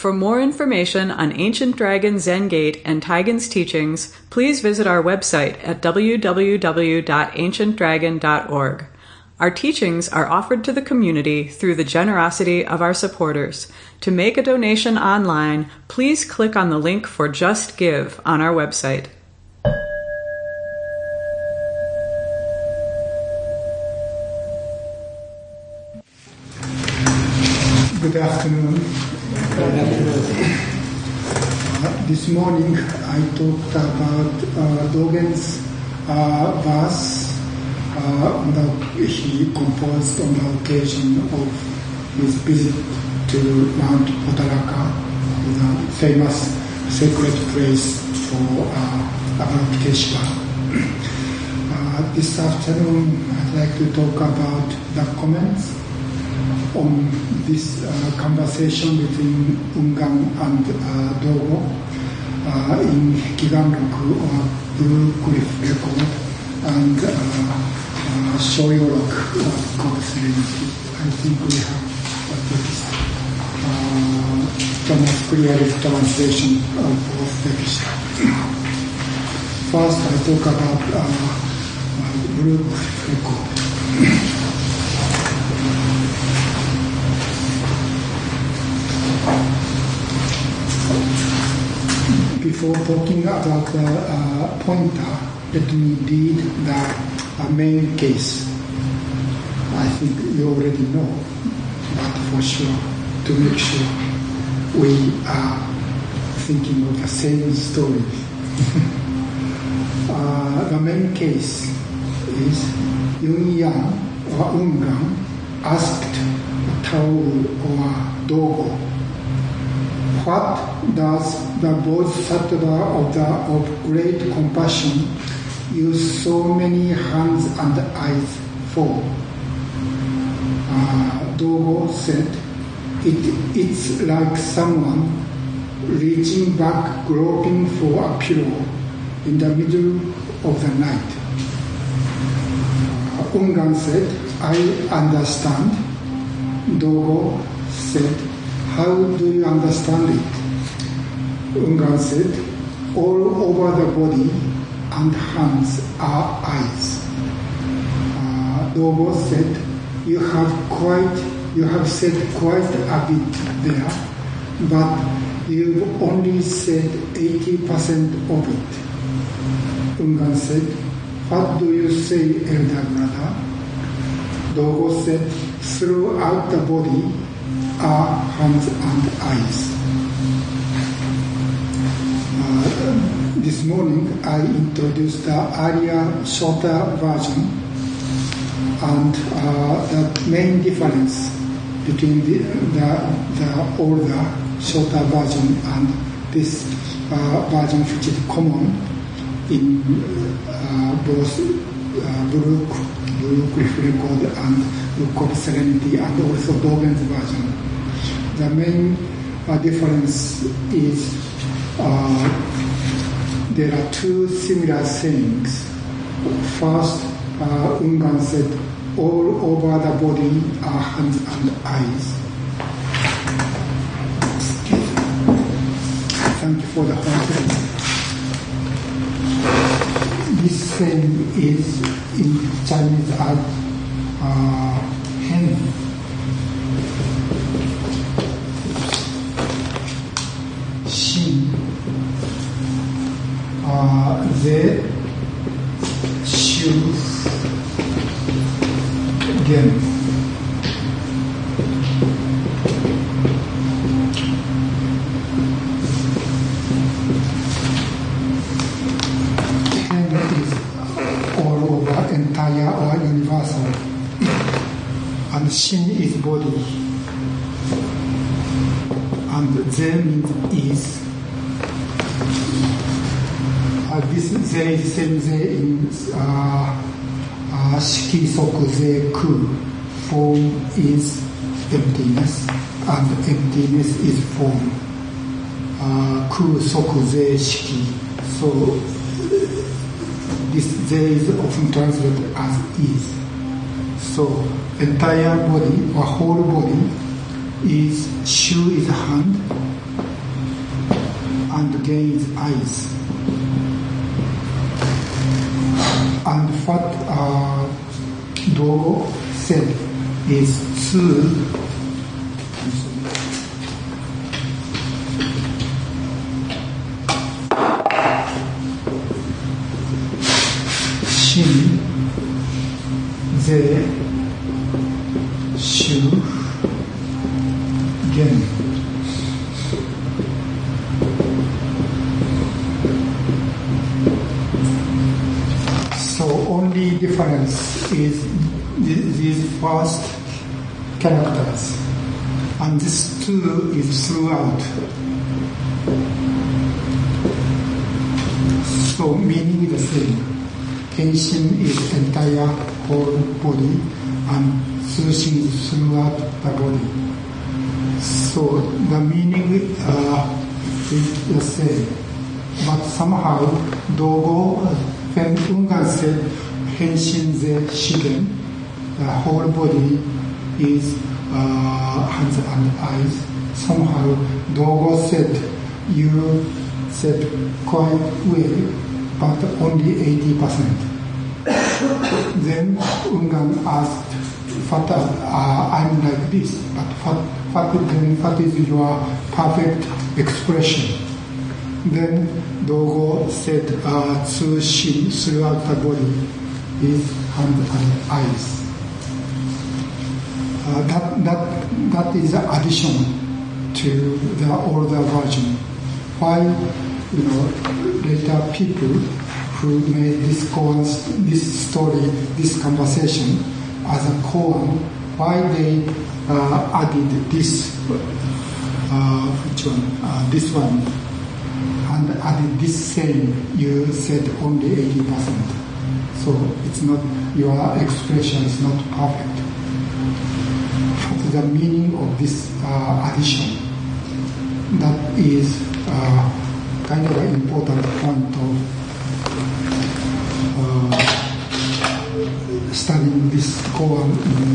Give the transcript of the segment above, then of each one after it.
For more information on Ancient Dragon Zen Gate and Taigen's teachings, please visit our website at www.ancientdragon.org. Our teachings are offered to the community through the generosity of our supporters. To make a donation online, please click on the link for Just Give on our website. Good afternoon. This morning I talked about Dogen's verse that he composed on the occasion of his visit to Mount Potaraka, the famous sacred place for Avalokiteshvara. This afternoon I'd like to talk about the comments on this conversation between Ungan and Dogo in Kiganroku or Blue Cliff Record and Shoyorok called Serenity. I think we have a text. The most clear translation of both texts. First, I talk about Blue Cliff Record. Before talking about the pointer, let me read the main case. I think you already know, but for sure, to make sure we are thinking of the same story. The main case is Yun-Yang or Ungan asked Taoru or Dogo, what does the Bodhisattva of great compassion use so many hands and eyes for? Dogo said, it's like someone reaching back, groping for a pillow in the middle of the night. Ungan said, I understand. Dogo said, how do you understand it? Ungan said, all over the body and hands are eyes. Dogo said, you have said quite a bit there, but you've only said 80% of it. Ungan said, what do you say, elder brother? Dogo said, throughout the body are hands and eyes. This morning I introduced the earlier shorter version and the main difference between the older shorter version and this version which is common in both Blue Cliff Record and Book of Serenity and also Dogen's version. The main difference is there are two similar sayings. First, Ungan said, all over the body are hands and eyes. Thank you for the whole. This saying is in Chinese as hen. Shin. Ze. Shu. Gen. Entire or universal, and Shin is body, and Zen is this Zen is same Zen in Shiki Soku Ze Ku. Form is emptiness, and emptiness is form. Ku Soku Ze Shiki. So this there is often translated as is. So entire body or whole body is Shu is hand, again is eyes. And what Dogo said is tsu. Shin, ze, shu, gen. So only difference is these first characters, and this two is throughout. So meaning the same. Kenshin is entire whole body, and Sushin is throughout the body. So the meaning is the same. But somehow, Dogo, when Ungan said Henshin ze Shigen, the whole body is hands and eyes. Somehow, Dogo said, you said quite well, but only 80%. Then Ungan asked, I'm like this, but what is your perfect expression? Then Dogo said, Tsushin throughout the body is hands and eyes. That is an addition to the older version. Why, later people who made this story, this conversation as a koan, why they added this, which one? This one, and added this same. You said only 80%, so it's not, your expression is not perfect. What is the meaning of this addition? That is kind of an important point of studying this koan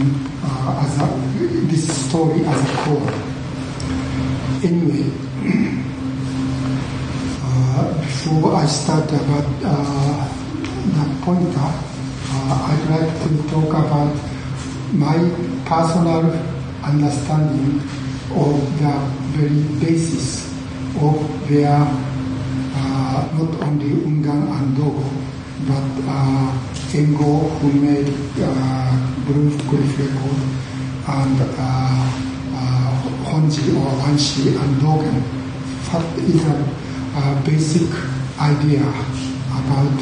this story as a koan. Anyway, before I start about the pointer, I'd like to talk about my personal understanding of the very basis of their not only Ungan and Dogo, but Engo, who made Blue Cliff Record, and Honji or Wanshi and Dogen. What is a basic idea about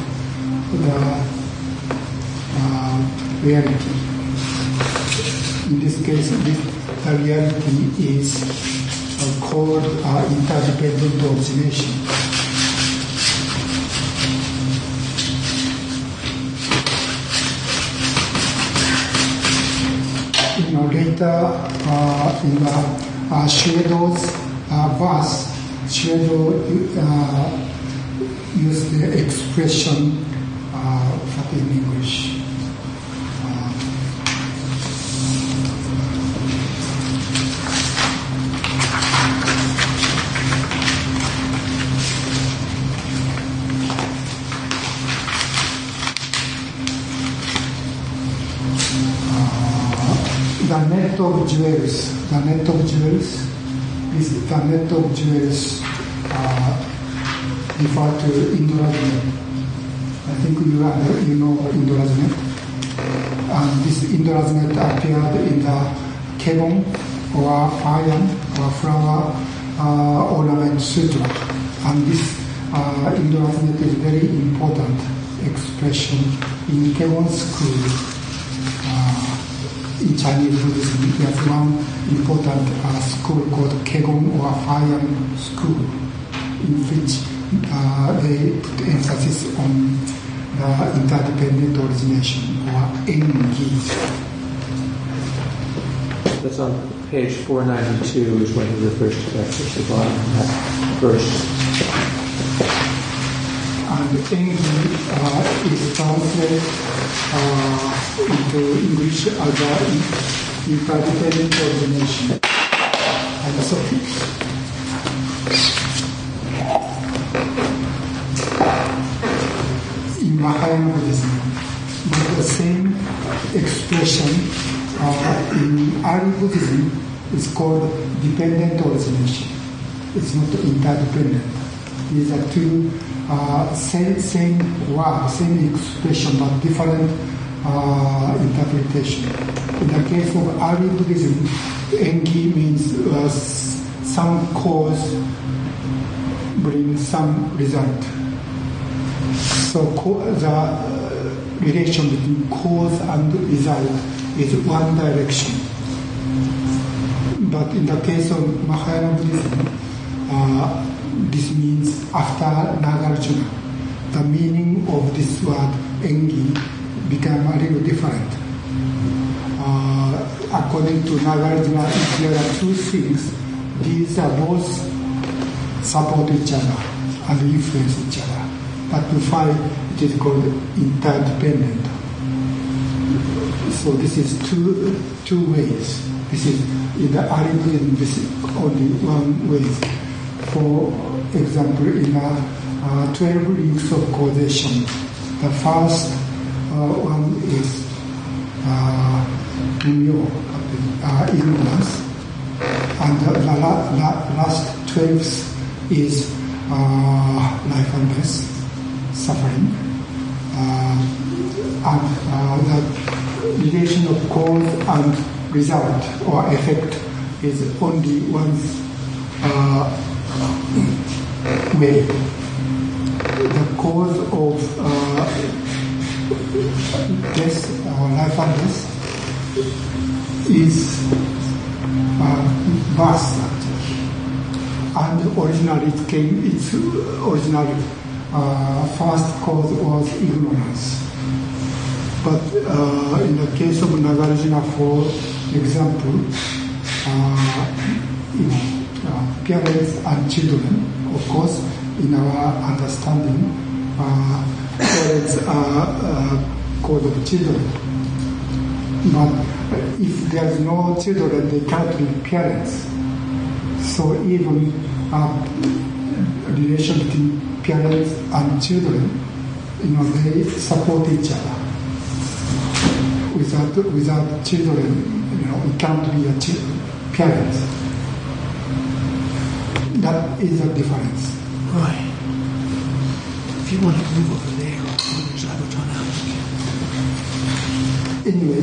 the reality? In this case, the reality is called interdependent origination. Later in Shuedo's verse, Shuedo used the expression what in English. The net of jewels. The net of jewels is the net of jewels refer to Indorajnet. I think you know Indorajnet. And this Indorajnet appeared in the Kebon or Payan or flower ornament sutra. And this Indorajnet is very important expression in Kebon school. In Chinese Buddhism, there's one important school called Kegon or Fayan School, in which they put emphasis on the interdependent origination, or Engi. That's on page 492, is when he refers to that, at the bottom of that verse. And Engi is translated into English as interdependent origination and suffix. Mahayana Buddhism. But the same expression in early Buddhism is called dependent origination. It's not interdependent. These are two same word, same expression, but different interpretation. In the case of early Buddhism, Enki means some cause brings some result. So the relation between cause and result is one direction. But in the case of Mahayana Buddhism, this means after Nagarjuna, the meaning of this word Engi became a little different. According to Nagarjuna, there are two things. These are both support each other and influence each other. But to find it is called interdependent. So this is two ways. This is in the early Buddhism, this is only one way. For example, in 12 links of causation, the first one is ignorance, and the last 12 is life and death, suffering, and the relation of cause and result or effect is only one way. The cause of death or life and death is birth, actually. And originally its original first cause was ignorance. But in the case of Nagarjuna, for example, parents and children, of course, in our understanding, parents are cause of children. But if there is no children, they can't be parents. So even relation between parents and children, they support each other. Without children, we can't be a parents. That is a difference. Right. If you want to move over there, I will turn out. Anyway,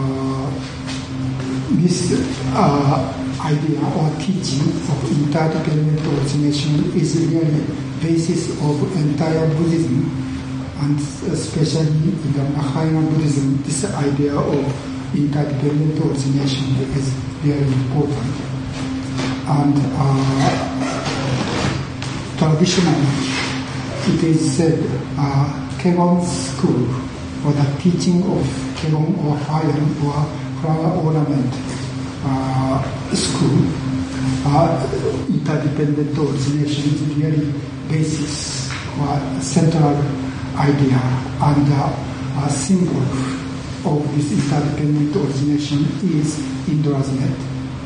this idea or teaching of interdependent origination is really basis of entire Buddhism, and especially in the Mahayana Buddhism, this idea of interdependent origination is very important. And traditionally, it is said Kegon school, or the teaching of Kegon or Hayan or flower ornament school, interdependent origination is really basis or central idea and a symbol of this interdependent origination is Indra's net.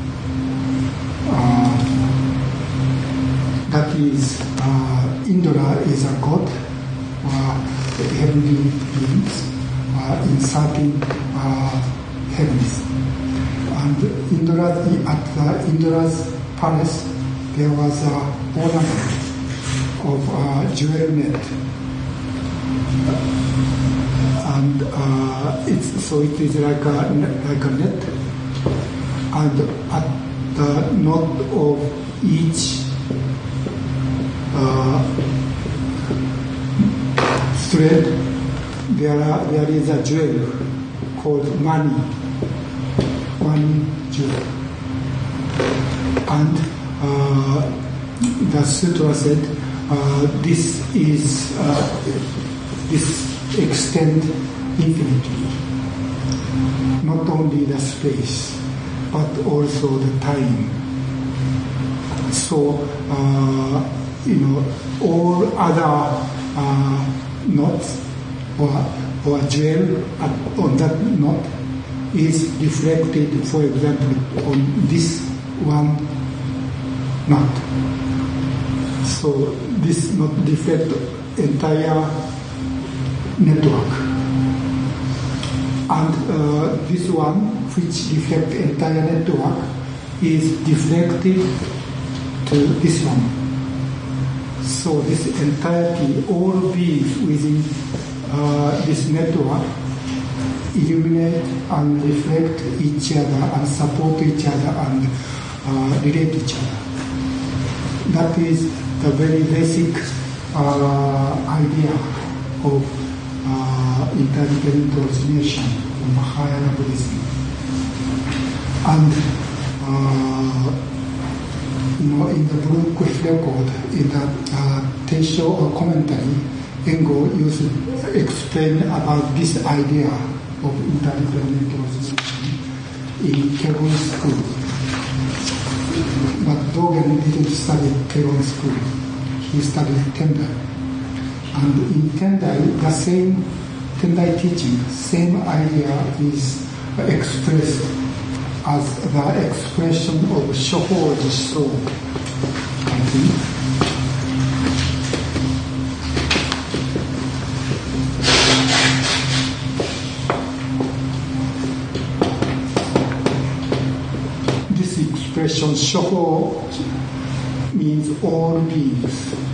That is, Indra is a god, heavenly beings in certain heavens. And at Indra's palace, there was an ornament of jewel net. And it is like a net. And at the knot of each thread, there is a jewel called money jewel. And the sutra said this extends infinitely, not only the space but also the time. So all other knots or jewel on that knot is reflected, for example, on this one knot. So this knot reflects entire network. And this one, which reflects the entire network, is deflected to this one. So this entirety, all beings within this network illuminate and reflect each other and support each other and relate each other. That is the very basic idea of interdependent origination of Mahayana Buddhism. And in the Broomquist record, in the Teisho or commentary, Engo used to explain about this idea of interdependent origination in Kegon school. But Dogen didn't study Kegon school. He studied Tendai. And in Tendai, the same Tendai teaching, same idea is expressed as the expression of Shoho Jisho, I think. This expression Shoho means all beings,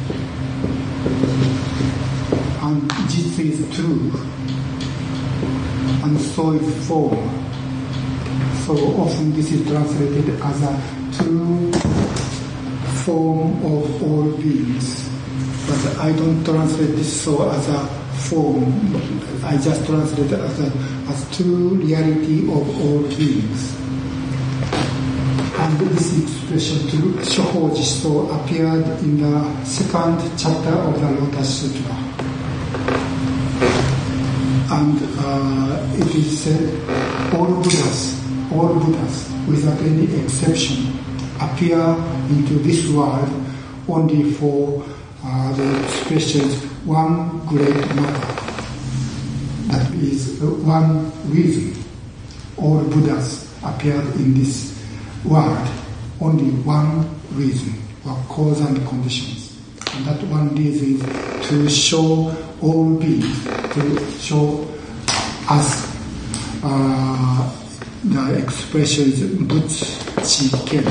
and Jitsu is true, and so is form. So often this is translated as a true form of all beings. But I don't translate this so as a form. I just translate it as true reality of all beings. And this expression, Shoho Jisho, appeared in the second chapter of the Lotus Sutra. And it is said, all Buddhas, without any exception, appear into this world only for the expressions one great matter. That is one reason. All Buddhas appeared in this world, only one reason, or cause and conditions. And that one reason is to show all beings, to show us the expression is Butsu-chi-ken.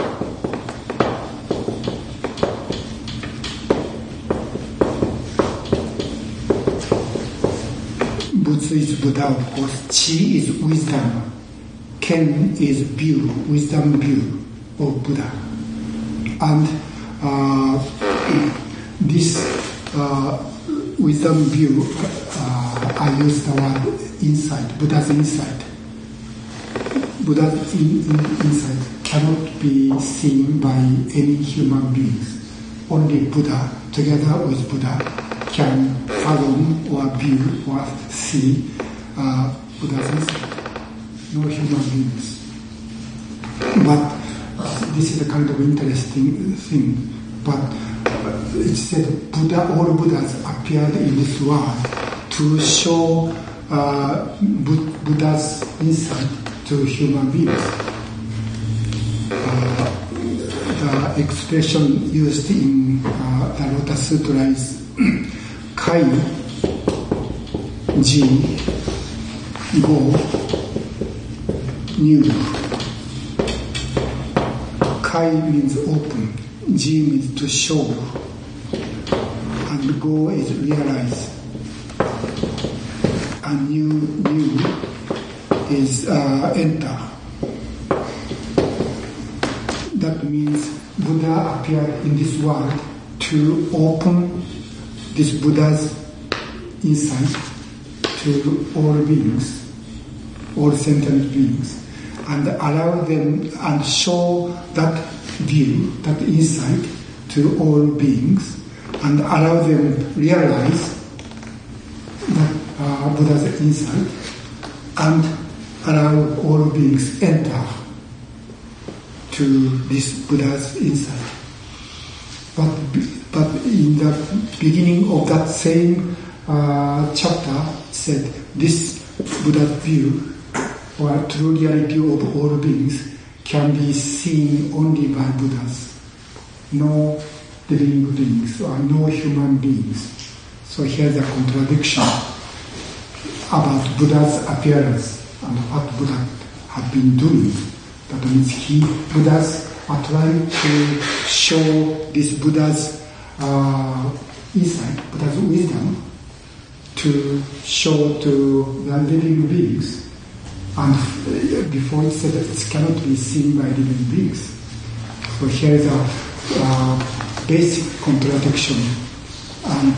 Butsu is Buddha, of course. Chi is wisdom. Ken is view, wisdom view of Buddha. And this wisdom view, I use the word insight, Buddha's insight. Buddha's insight cannot be seen by any human beings. Only Buddha, together with Buddha, can fathom or view or see Buddha's insight. No human beings. But this is a kind of interesting thing. But it said all Buddhas appeared in this world to show Buddha's insight to human beings. The expression used in the Lotus Sutra is Kai, Ji, Go, New. Kai means open, Ji means to show, and Go is realize, and New is enter. That means Buddha appeared in this world to open this Buddha's insight to all beings, all sentient beings, and allow them and show that view, that insight to all beings, and allow them realize that Buddha's insight, and allow all beings enter to this Buddha's insight. But in the beginning of that same chapter said this Buddha's view or true reality of all beings can be seen only by Buddhas, no living beings or no human beings. So here's a contradiction. about Buddha's appearance and what Buddha had been doing. That means Buddhas are trying to show this Buddha's insight, Buddha's wisdom, to show to the living beings. And before it said that it cannot be seen by living beings. So here is a basic contradiction. And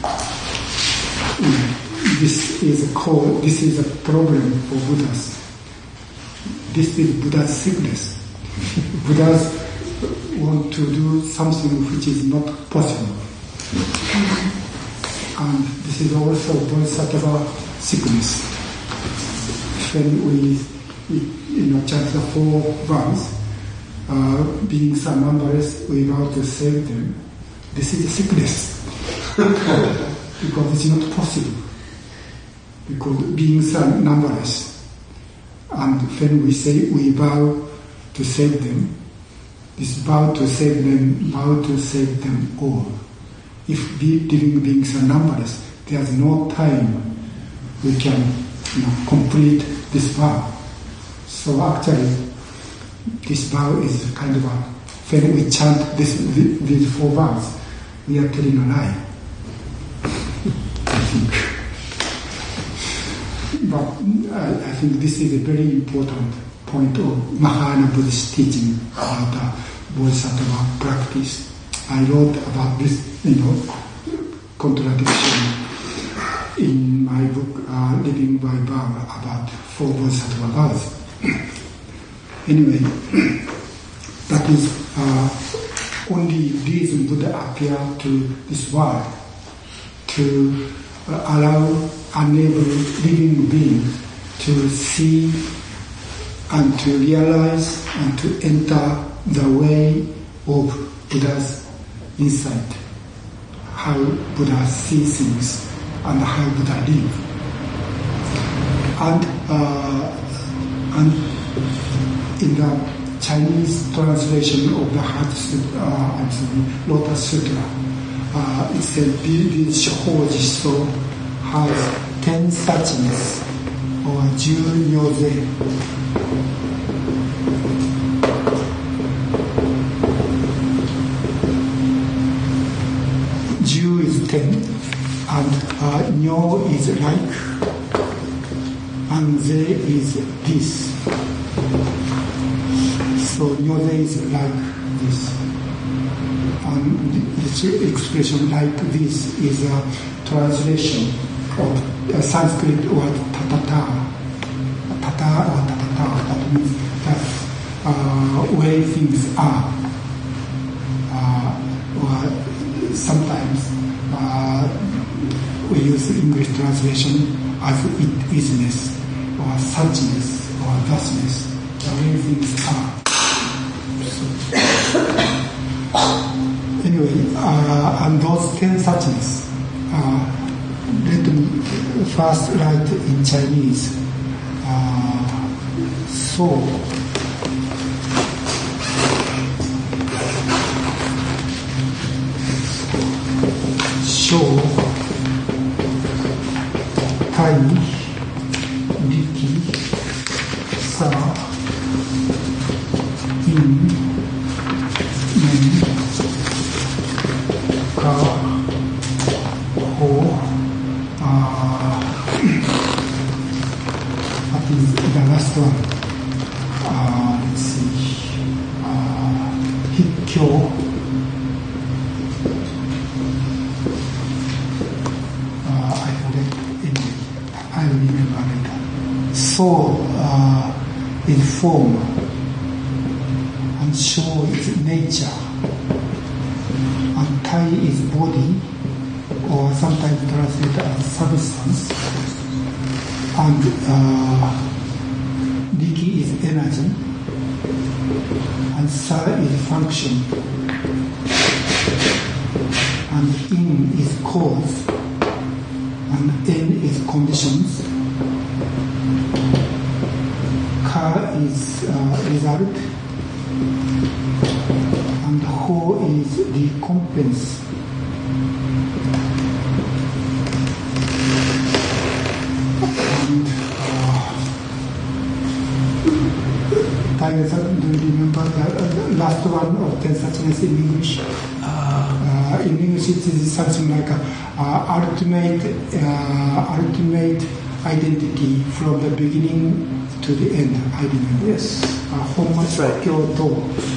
this is a problem for Buddhas. This is Buddha's sickness. Buddhas want to do something which is not possible. And this is also Bodhisattva sickness. When we chant the 4 vows, beings are numberless, we vow to save them. This is a sickness. Because it's not possible. Because beings are numberless. And when we say we vow to save them, this vow to save them all. If living beings are numberless, there's no time we can complete this vow. So actually, this vow is kind of when we chant these 4 vows, we are telling a lie. I think. But I think this is a very important point of Mahayana Buddhist teaching about the Bodhisattva practice. I wrote about this, contradiction in my book, Living by Vow, about 4 Bodhisattva vows. Anyway, that is only reason Buddha appeared to this world to allow unable living beings to see and to realize and to enter the way of Buddha's insight, how Buddha sees things and how Buddha lives. And in the Chinese translation of the Lotus Sutra, it says this Hojiso has 10 suchness or 10 nyoze. Ju is 10 and nyo is like and ze is this. So nyoze is like this. And this expression like this is a translation of a Sanskrit word tatata. Tata or tatata, that means that way things are. Or sometimes we use English translation as it isness, or suchness, or thusness, the way things are. Anyway, and those 10 suchness, let me first write in Chinese. So, show, tai, riki, sa, in, men, ka, ho, what is the last one? Let's see. Hikkyo. I forget. I will remember later. So is form, and sho is nature, and tai is body, or sometimes translated as substance, and riki is energy, and sa is function, and in is cause, and en is conditions, ka is result, and ho is recompense. but the last one of ten suchness in English. In English, it is something like ultimate identity from the beginning to the end. I remember. Yes. That's right. Kyoto.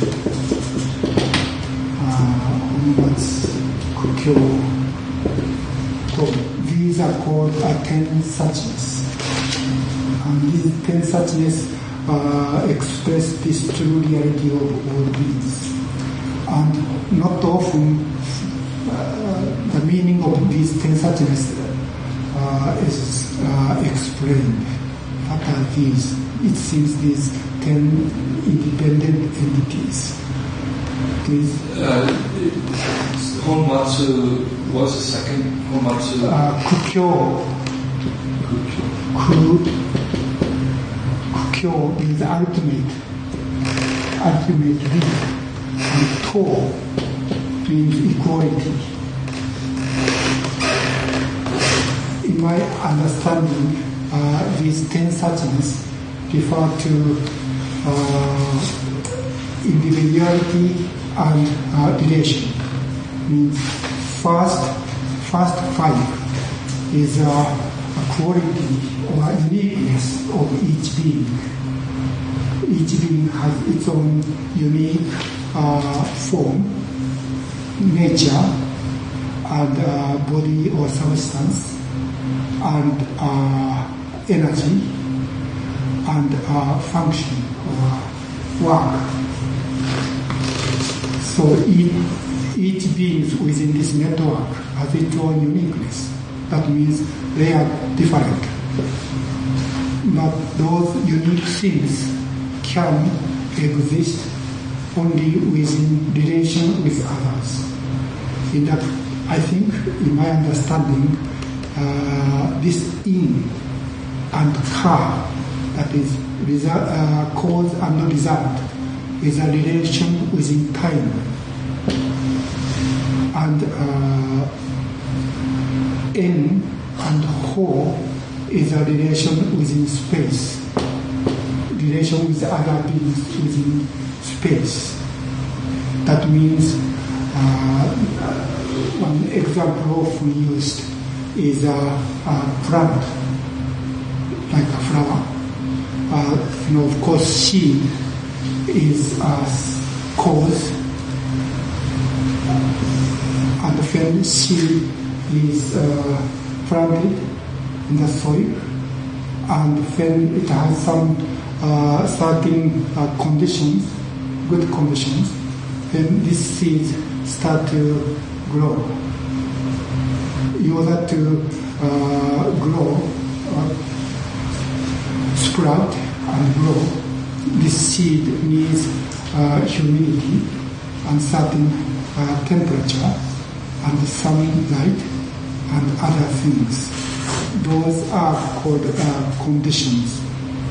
These are called ten suchness. And these ten suchness express this true reality of all beings. And not often the meaning of these ten suchness is explained. What are these? It seems these 10 independent entities. Honmatsu was the second. Honmatsu. Kukyo. Kukyo is ultimate being. And To means equality. In my understanding, these 10 suchness refer to individuality and relation. Means first 5 is a quality or uniqueness of each being. Each being has its own unique form, nature, and body or substance, and energy, and function or work. So each being within this network has its own uniqueness. That means they are different. But those unique things can exist only within relation with others. In that, I think, in my understanding, this in and ka, that is cause and result, is a relation within time. And en and ho is a relation within space, relation with other beings within space. That means one example often used is a plant, like a flower. Of course, seed is a cause, and when seed is planted in the soil, and when it has some certain conditions, good conditions, then this seed start to grow. In order to grow, sprout and grow, this seed needs humidity and certain temperature and sunlight and other things. Those are called conditions.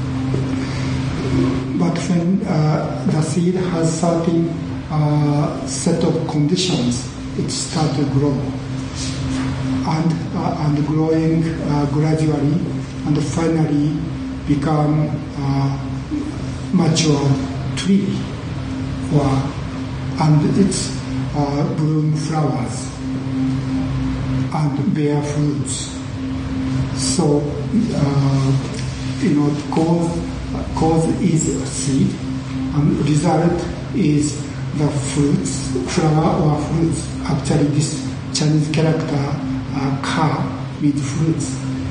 But when the seed has certain set of conditions, it starts to grow. And growing gradually, and finally become mature tree, and it's bloom flowers and bear fruits. So cause is a seed, and result is the fruits, flower or fruits. Actually, this Chinese character ka means fruits.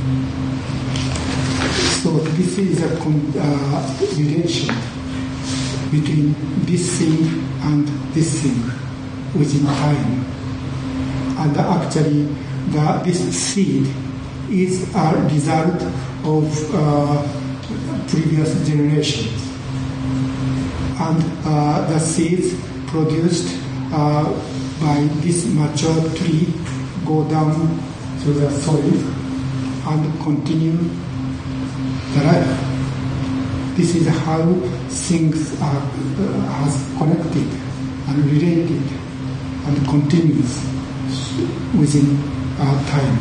So this is a relation between this thing and this thing within time. And actually, this seed is a result of previous generations. And the seeds produced by this mature tree go down to the soil and continue the life. This is how things are has connected and related and continues within time.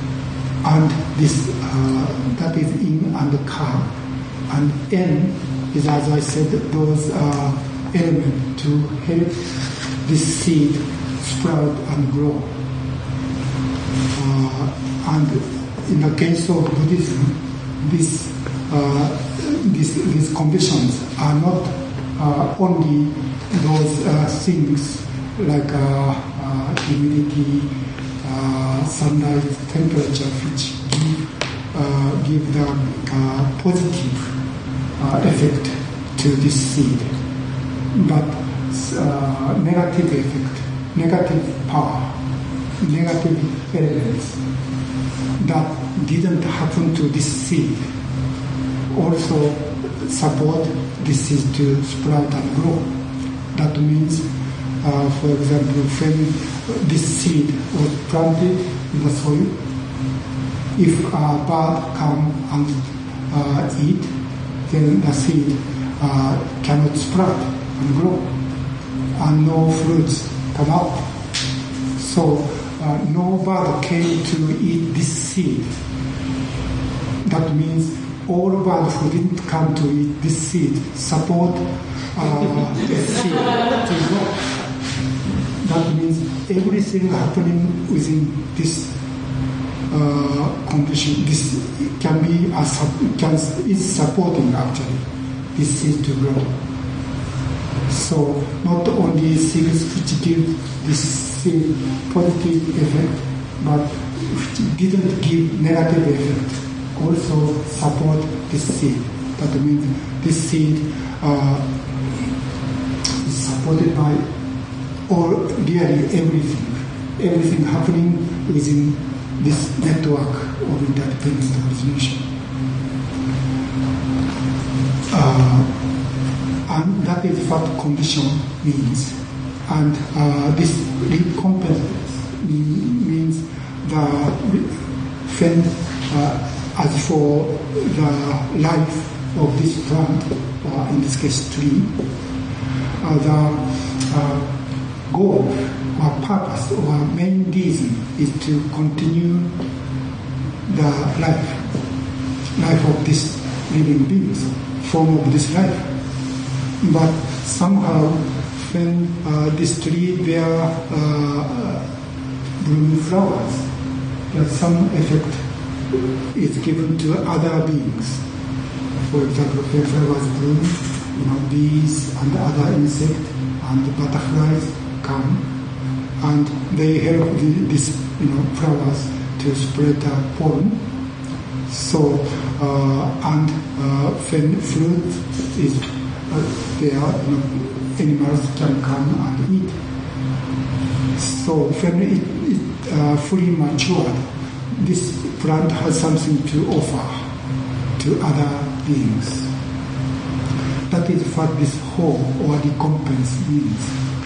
And this that is in and ka, and en is, as I said, those elements to help this seed sprout and grow. And in the case of Buddhism, these conditions are not only those things like humidity, sunlight, temperature, which give the positive effect to this seed, but negative effect, negative power, negative elements that didn't happen to this seed also support this seed to sprout and grow. That means, for example, when this seed was planted in the soil, if a bird come and eat, then the seed cannot sprout and grow, and no fruits come out. So no bird came to eat this seed. That means all birds who didn't come to eat this seed support this seed to grow. That means everything happening within this condition, this can be is supporting actually this seed to grow. So not only things which give this seed positive effect, but which didn't give negative effect also support this seed. That means this seed is supported by really everything happening within this network of interdependent origination. And that is what condition means. And this recompense means when as for the life of this plant, in this case tree, the goal or purpose or main reason is to continue the life of this living beings, form of this life. But somehow when this tree bear blooming flowers, there's some effect is given to other beings. For example, when flowers bloom, bees and other insects and butterflies come, and they help these flowers to spread pollen. So when fruit is there, animals can come and eat. So when it fully matured, this plant has something to offer to other beings. That is what this whole or recompense means.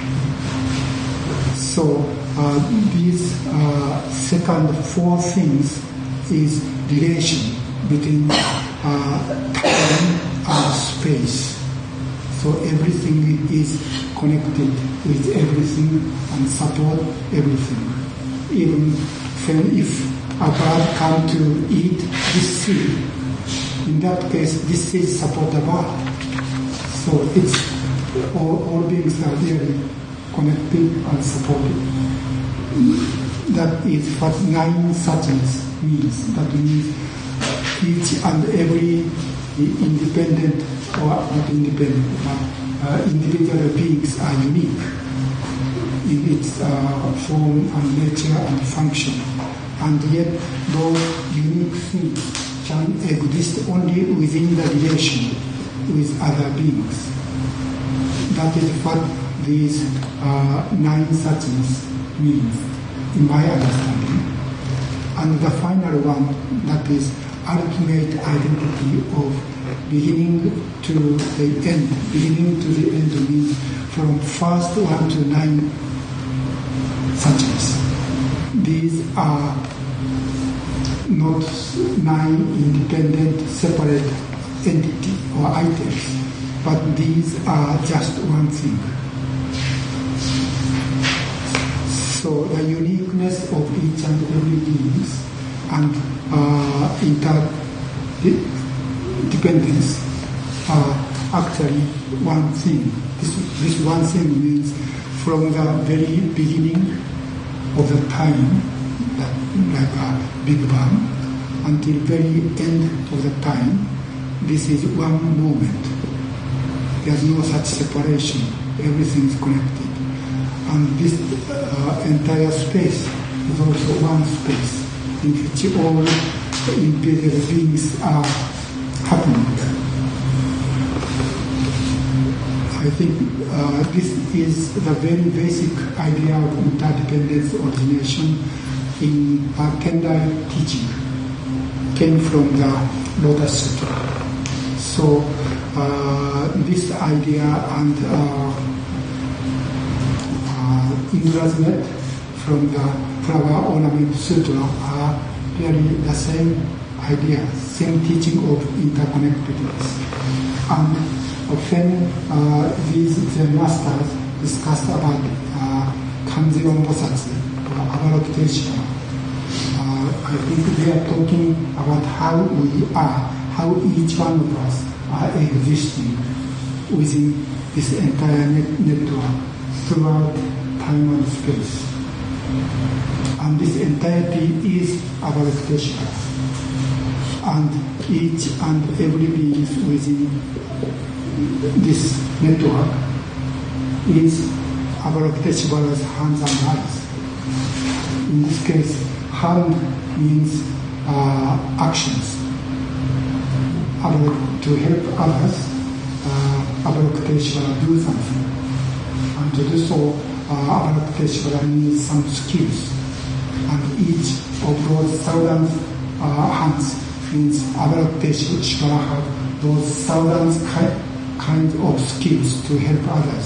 So these second four things is relation between time and space. So everything is connected with everything and support everything. Even if a bird come to eat this seed, in that case this seed support the bird. So it's all beings are really connected and supported. That is what nine suchness means. That means each and every independent, or not independent, but individual beings are unique in its form and nature and function. And yet those unique things can exist only within the relation with other beings. That is what these nine suchness means, in my understanding. And the final one, that is ultimate identity of beginning to the end. Beginning to the end means from first one to nine suchness. These are not nine independent, separate entity or items, but these are just one thing. So the uniqueness of each and every being and interdependence actually one thing. This one thing means from the very beginning of the time, like a Big Bang, until very end of the time, this is one moment. There's no such separation. Everything is connected. And this entire space is also one space in which all imperial beings are happening. I think this is the very basic idea of interdependence origination in Tendai teaching. Came from the Lotus Sutra. So this idea and Indra's net from the Flower Ornament Sutra are really the same idea, same teaching of interconnectedness. And when these masters discussed about Kanzeon Bosatsu or Avalokiteshvara, I think they are talking about how we are, how each one of us are existing within this entire network throughout time and space. And this entirety is Avalokiteshvara. And each and every being within this network is Avalokiteshvara's hands and eyes. In this case, hand means actions. To help others, Avalokiteshvara do something. And to do so, Avalokiteshvara needs some skills. And each of those thousands hands means Avalokiteshvara have those thousands kinds of skills to help others.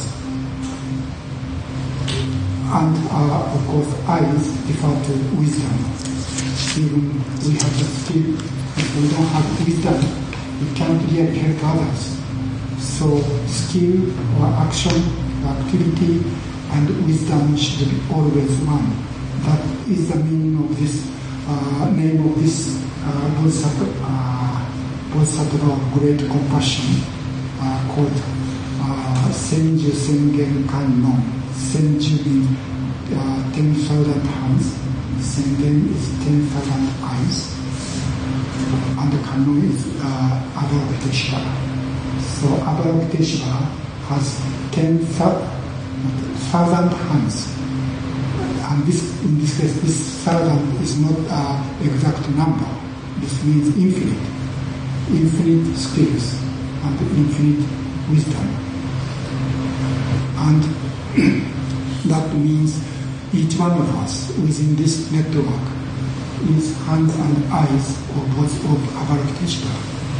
And of course, eyes refer to wisdom. Even we have the skill, if we don't have wisdom, we can't really help others. So skill or action, activity, and wisdom should be always one. That is the meaning of this name of this Bodhisattva of great compassion called Senju Sengen Kannon. Senju means 10,000 hands, Sengen is 10,000 eyes, and the Kannon is Avalokiteshvara. So Avalokiteshvara has 10,000 hands. And in this case, this 1,000 is not an exact number. This means infinite. Infinite skills and infinite wisdom. And that means each one of us within this network is hands and eyes of Avalokiteshvara.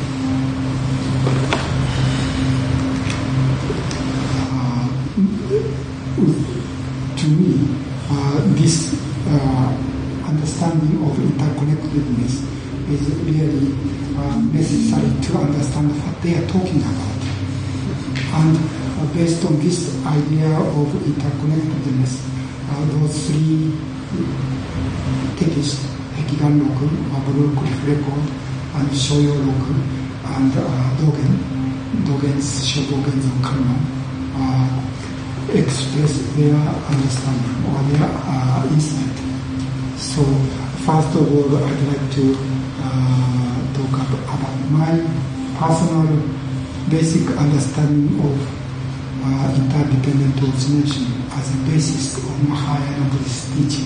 To me, this understanding of interconnectedness is really necessary to understand what they are talking about. And based on this idea of interconnectedness, those three texts, Hekigan Roku, Baroque Record, and Shoyo Roku, and Dogen's Shodogen's Kannon, express their understanding or their insight. So, first of all, I'd like to talk about my personal basic understanding of interdependent origination as a basis of Mahayana Buddhist teaching.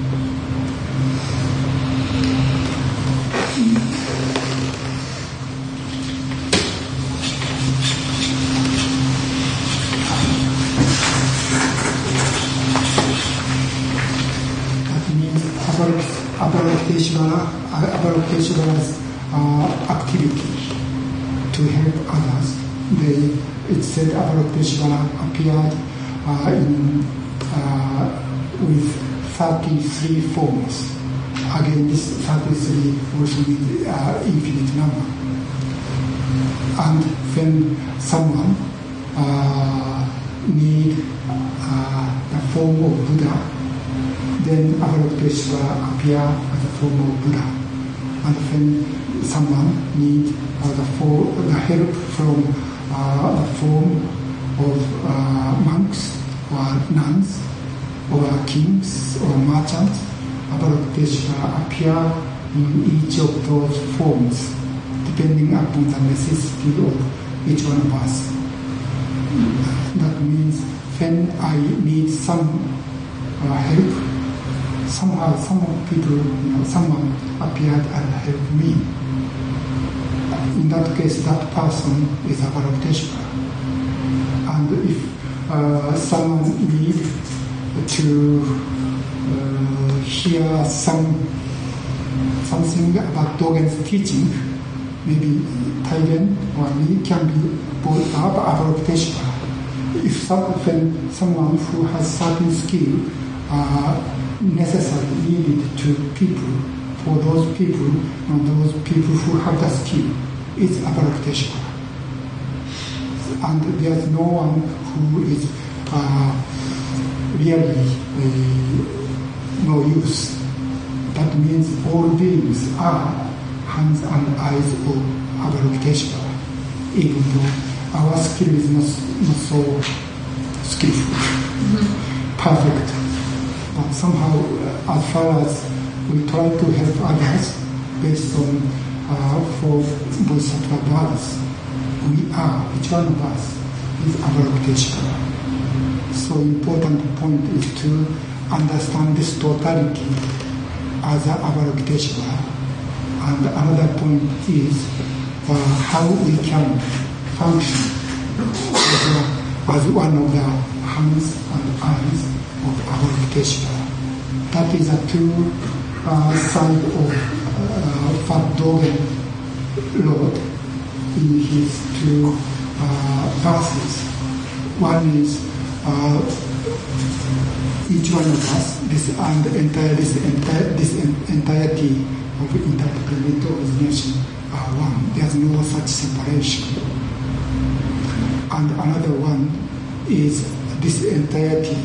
Avalokiteshvara's activity to help others. It said Avalokiteshvara appeared with 33 forms. Again, this 33 also means infinite number. And when someone needs the form of Buddha, then Avalokiteshvara appear as a form of Buddha. And when someone needs the help from the form of monks or nuns or kings or merchants, Avalokiteshvara appear in each of those forms, depending upon the necessity of each one of us. That means when I need some help, somehow some people, someone appeared and helped me. In that case, that person is Avalokiteshvara. And if someone needs to hear something about Dogen's teaching, maybe Taigen or me can be both Avalokiteshvara. If when someone who has certain skill necessarily needed to people, for those people who have the skill, it's Avalokiteshvara. And there's no one who is really no use. That means all beings are hands and eyes of Avalokiteshvara, even though our skill is not so skillful, perfect. But somehow, as far as we try to help others based on for Bodhisattva brothers, we are, each one of us is Avalokiteshvara. So important point is to understand this totality as Avalokiteshvara. And another point is how we can function as one of the hands and eyes of Avalokiteshvara. That is the two sides of Fat Dogen Lord in his two verses. One is each one of us, this entirety of interplanetary origination are one. There's no such separation. And another one is this entirety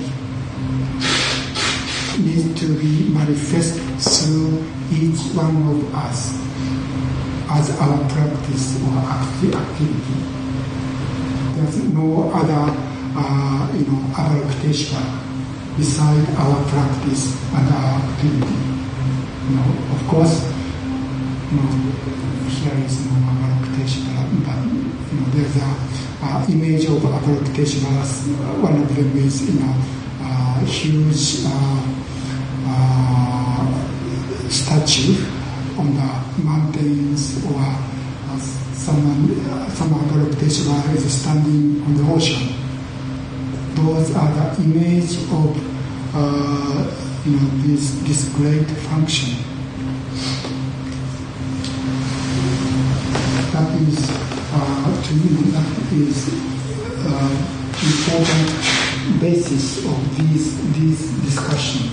needs to be manifest through each one of us as our practice or activity. There's no other Avalokiteshvara beside our practice and our activity. Of course, here is no Avalokiteshvara, but there's a image of Avalokiteshvara. One of them is huge statue on the mountains, or some Avalokiteshvara is standing on the ocean. Those are the image of this great function. That is, to me, that is important basis of these discussions.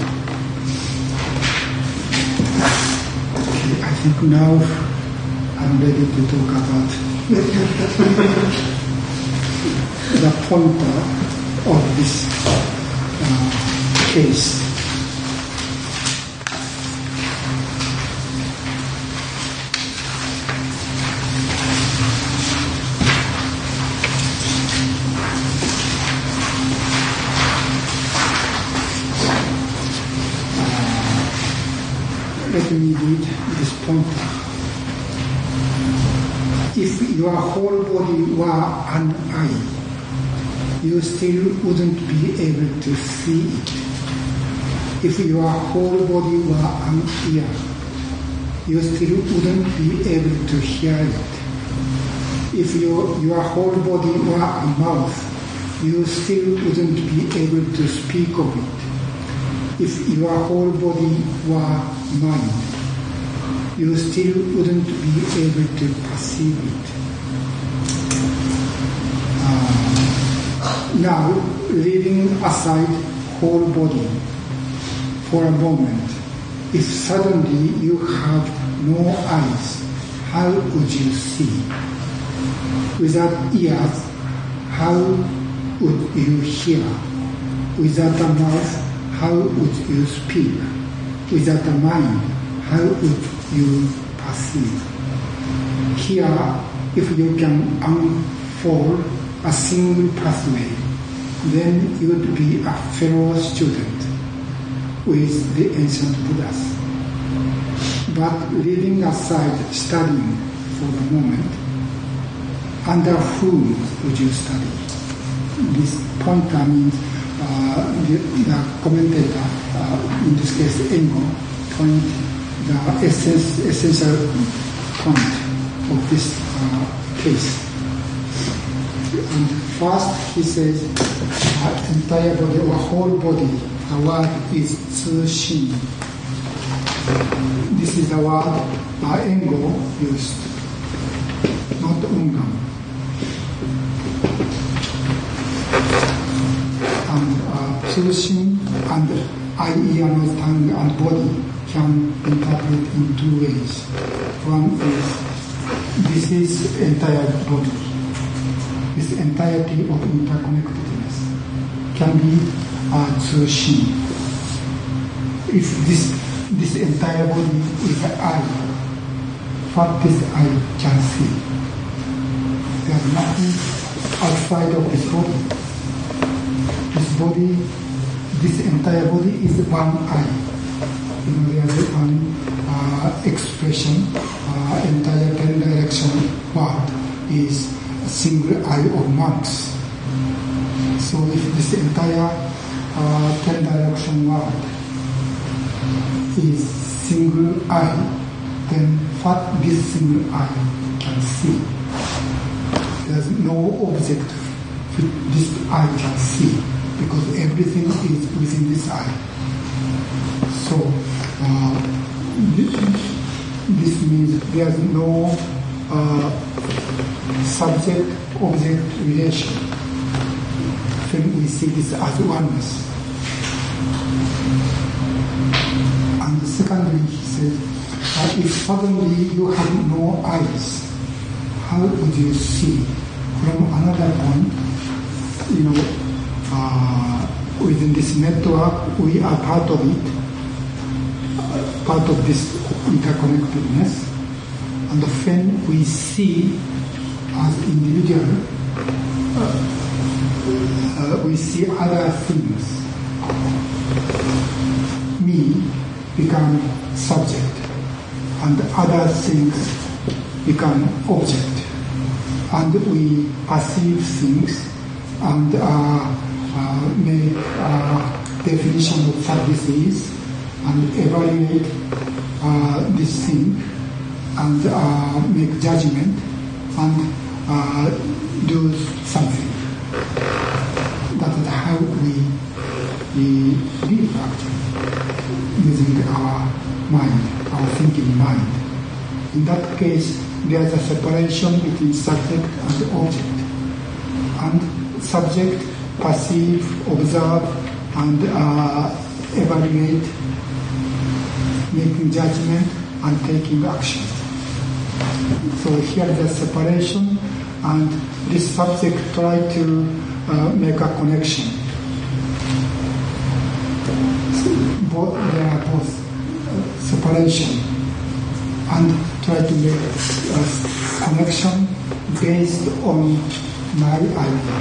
Okay, I think now I'm ready to talk about the pointer of this case. Let me read this pointer. If your whole body were an eye, you still wouldn't be able to see it. If your whole body were an ear, you still wouldn't be able to hear it. If your whole body were a mouth, you still wouldn't be able to speak of it. If your whole body were mind, you still wouldn't be able to perceive it. Now, leaving aside whole body for a moment, if suddenly you have no eyes, how would you see? Without ears, how would you hear? Without a mouth, how would you speak? Without a mind, how would you perceive? Here, if you can follow a single pathway, then you would be a fellow student with the ancient Buddhas. But leaving aside studying for the moment, under whom would you study? This pointer means the commentator, in this case Engo, point the essential point of this case. And first he says entire body or whole body, the word is tsushin. This is the word Engo used, not Ungam. And tsushin and eye, ear, nose, tongue and body can interpret in two ways. One is, this is entire body. This entirety of interconnectedness can be tsushin. If this entire body is an eye, what this eye can see. There is nothing outside of this body. This entire body is one eye. There is one expression, entire 10 direction word is a single eye of monks. So if this entire 10 direction word is single eye, then what this single eye can see. There is no object this eye can see, because everything is within this eye. So this means there is no subject-object relation when we see this as oneness. And secondly, he said, if suddenly you have no eyes, how would you see? From another point, within this network, we are part of it, part of this interconnectedness. And when we see as individual, we see other things. Me become subject, and other things become object. And we perceive things and make definition of what this is, and evaluate this thing, and make judgment, and do something. That is how we live actually, using our mind, our thinking mind. In that case, there is a separation between subject and object. And subject perceive, observe, and evaluate, making judgment and taking action. So here is a separation, and this subject try to make a connection. So there are both separation and try to make a connection based on my idea.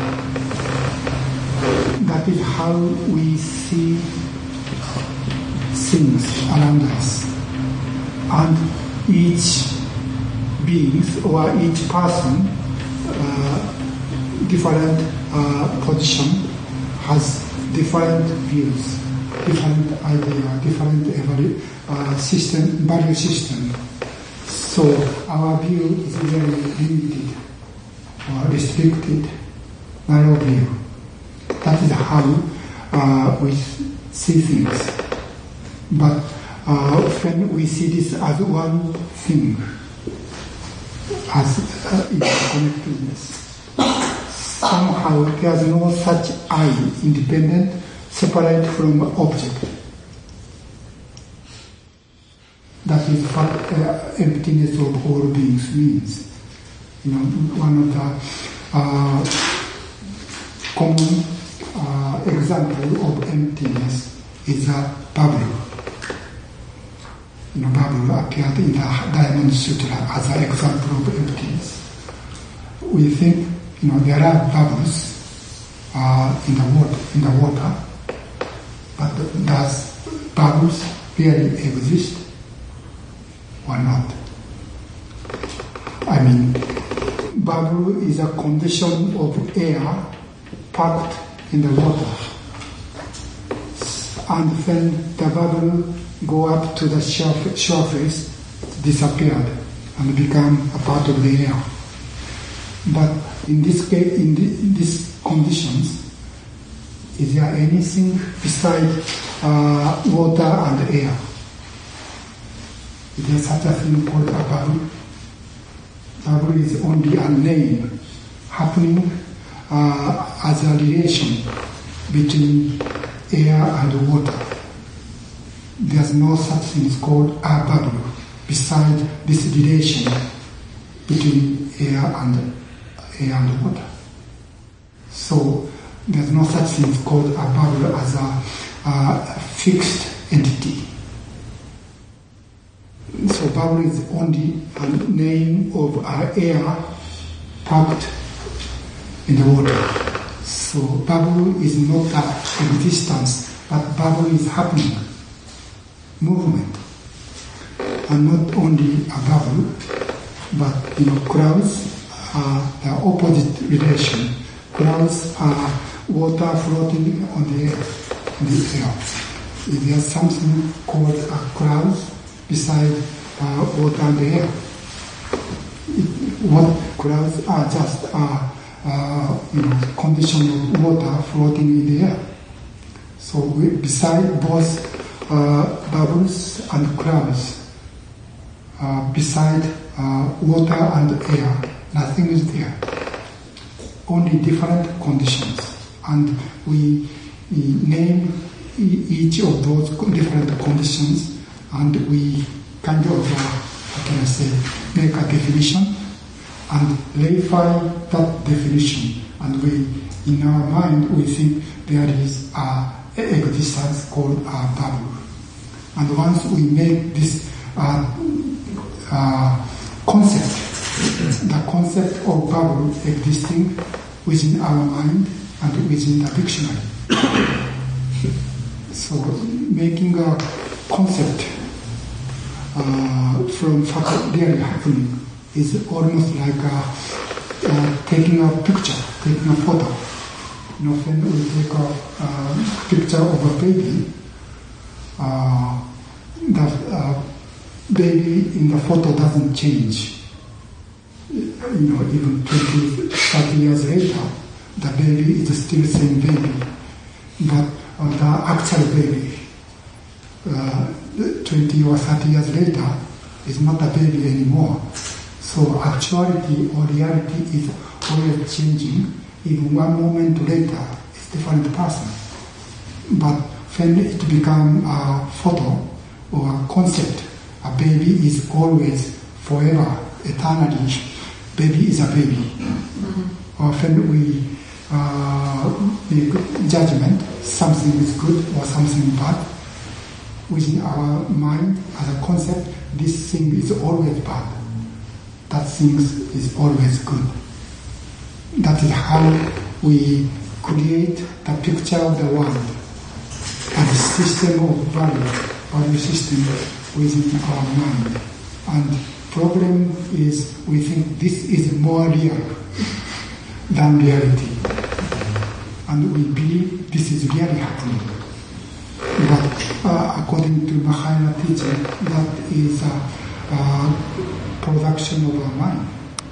That is how we see things around us. And each being or each person, different position, has different views, different idea, different value system. So our view is very limited or restricted, narrow view. That is how we see things. But when we see this as one thing, as interconnectedness, somehow there is no such I, independent, separate from object. That is what emptiness of all beings means. One of the common example of emptiness is a bubble. Bubble appeared in the Diamond Sutra as an example of emptiness. We think there are bubbles in the water, but does bubbles really exist or not? I mean, bubble is a condition of air packed in the water, and when the bubble go up to the surface, it disappeared and become a part of the air. But in this case, in these conditions, is there anything besides water and air? Is there such a thing called a bubble? Bubble is only a name happening as a relation between air and water. There's no such thing called a bubble besides this relation between air and water. So there's no such thing called a bubble as a fixed entity. So bubble is only a name of air packed in the water. So bubble is not an existence, but bubble is happening, movement. And not only a bubble, but clouds are the opposite relation. Clouds are water floating on the air. Is there something called a cloud beside water and the air? What clouds are just condition of water floating in the air. So beside both bubbles and clouds, beside water and air, nothing is there. Only different conditions, and we name each of those different conditions, and we kind of, make a definition and verify that definition. And we, in our mind, we think there is a existence called a bubble. And once we make this concept, the concept of bubble existing within our mind and within the dictionary. So making a concept from fact really happening is almost like taking a picture, taking a photo. When we take a picture of a baby, the baby in the photo doesn't change. Even 20, 30 years later, the baby is still the same baby. But the actual baby, 20 or 30 years later, is not a baby anymore. So actuality or reality is always changing. Even one moment later, it's a different person. But when it becomes a photo or a concept, a baby is always forever, eternally. Baby is a baby. Mm-hmm. Or when we make judgment, something is good or something bad, within our mind as a concept, this thing is always bad. That thing is always good. That is how we create the picture of the world and the system of value system within our mind. And problem is we think this is more real than reality. And we believe this is really happening. But according to Mahayana teaching, that is a production of our mind.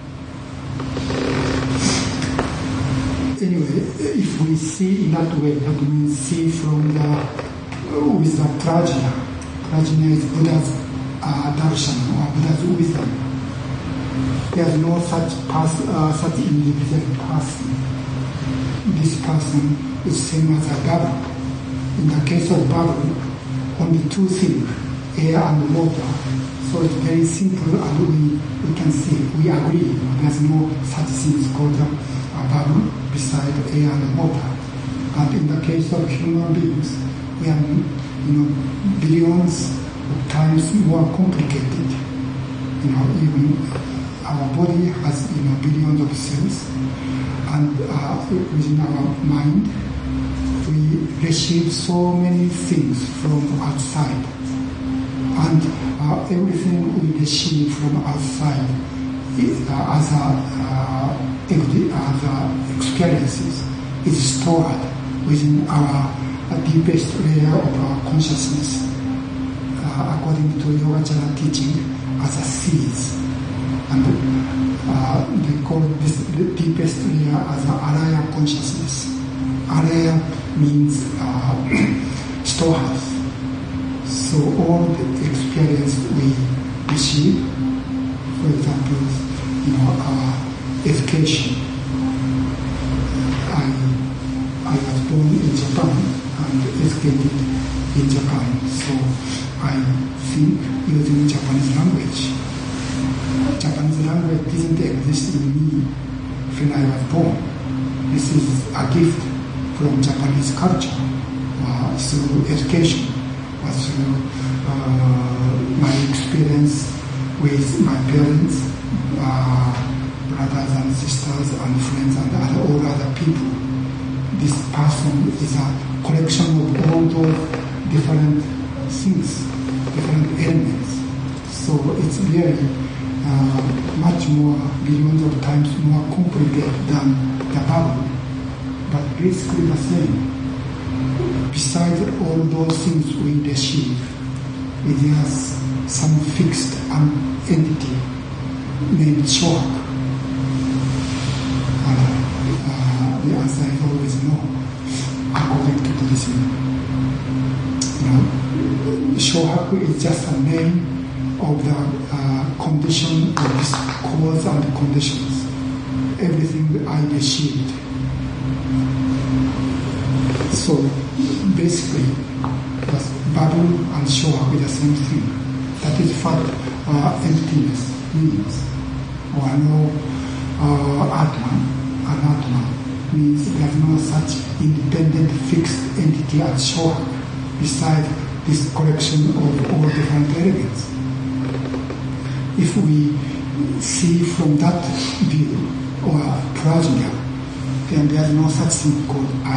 Anyway, if we see in that way, that means see from with the prajna. Prajna is Buddha's darshan or Buddha's wisdom. There is no such individual person. This person is same as a bubble. In the case of bubble, only two things, air and water. So it's very simple, and we can see, we agree. There's no such thing called a bubble beside air and water. And in the case of human beings, we are billions of times more complicated. Even our body has billions of cells, and within our mind, we receive so many things from outside, and everything we receive from outside as experiences is stored within our deepest layer of our consciousness, according to Yogacara teaching, as a seeds. And they call this the deepest layer as an alaya consciousness. Alaya means storehouse. So all the experience we receive, for example, our education. I was born in Japan and educated in Japan, so I think using Japanese language. Japanese language didn't exist in me when I was born. This is a gift from Japanese culture through education, through my experience with my parents, brothers and sisters and friends and all other people. This person is a collection of all those different things, different elements. So it's really much more, billions of times more complicated than the bubble, but basically the same. Besides all those things we receive, there's some fixed entity named shock. The answer is always no, according to Buddhism. Shohaku is just a name of the condition of this cause and conditions. Everything that I received. So basically, bubble and shohaku is the same thing. That is what emptiness means. Or no Atman means there is no such independent fixed entity as shohaku besides this collection of all different elements. If we see from that view or prajna, then there is no such thing called I.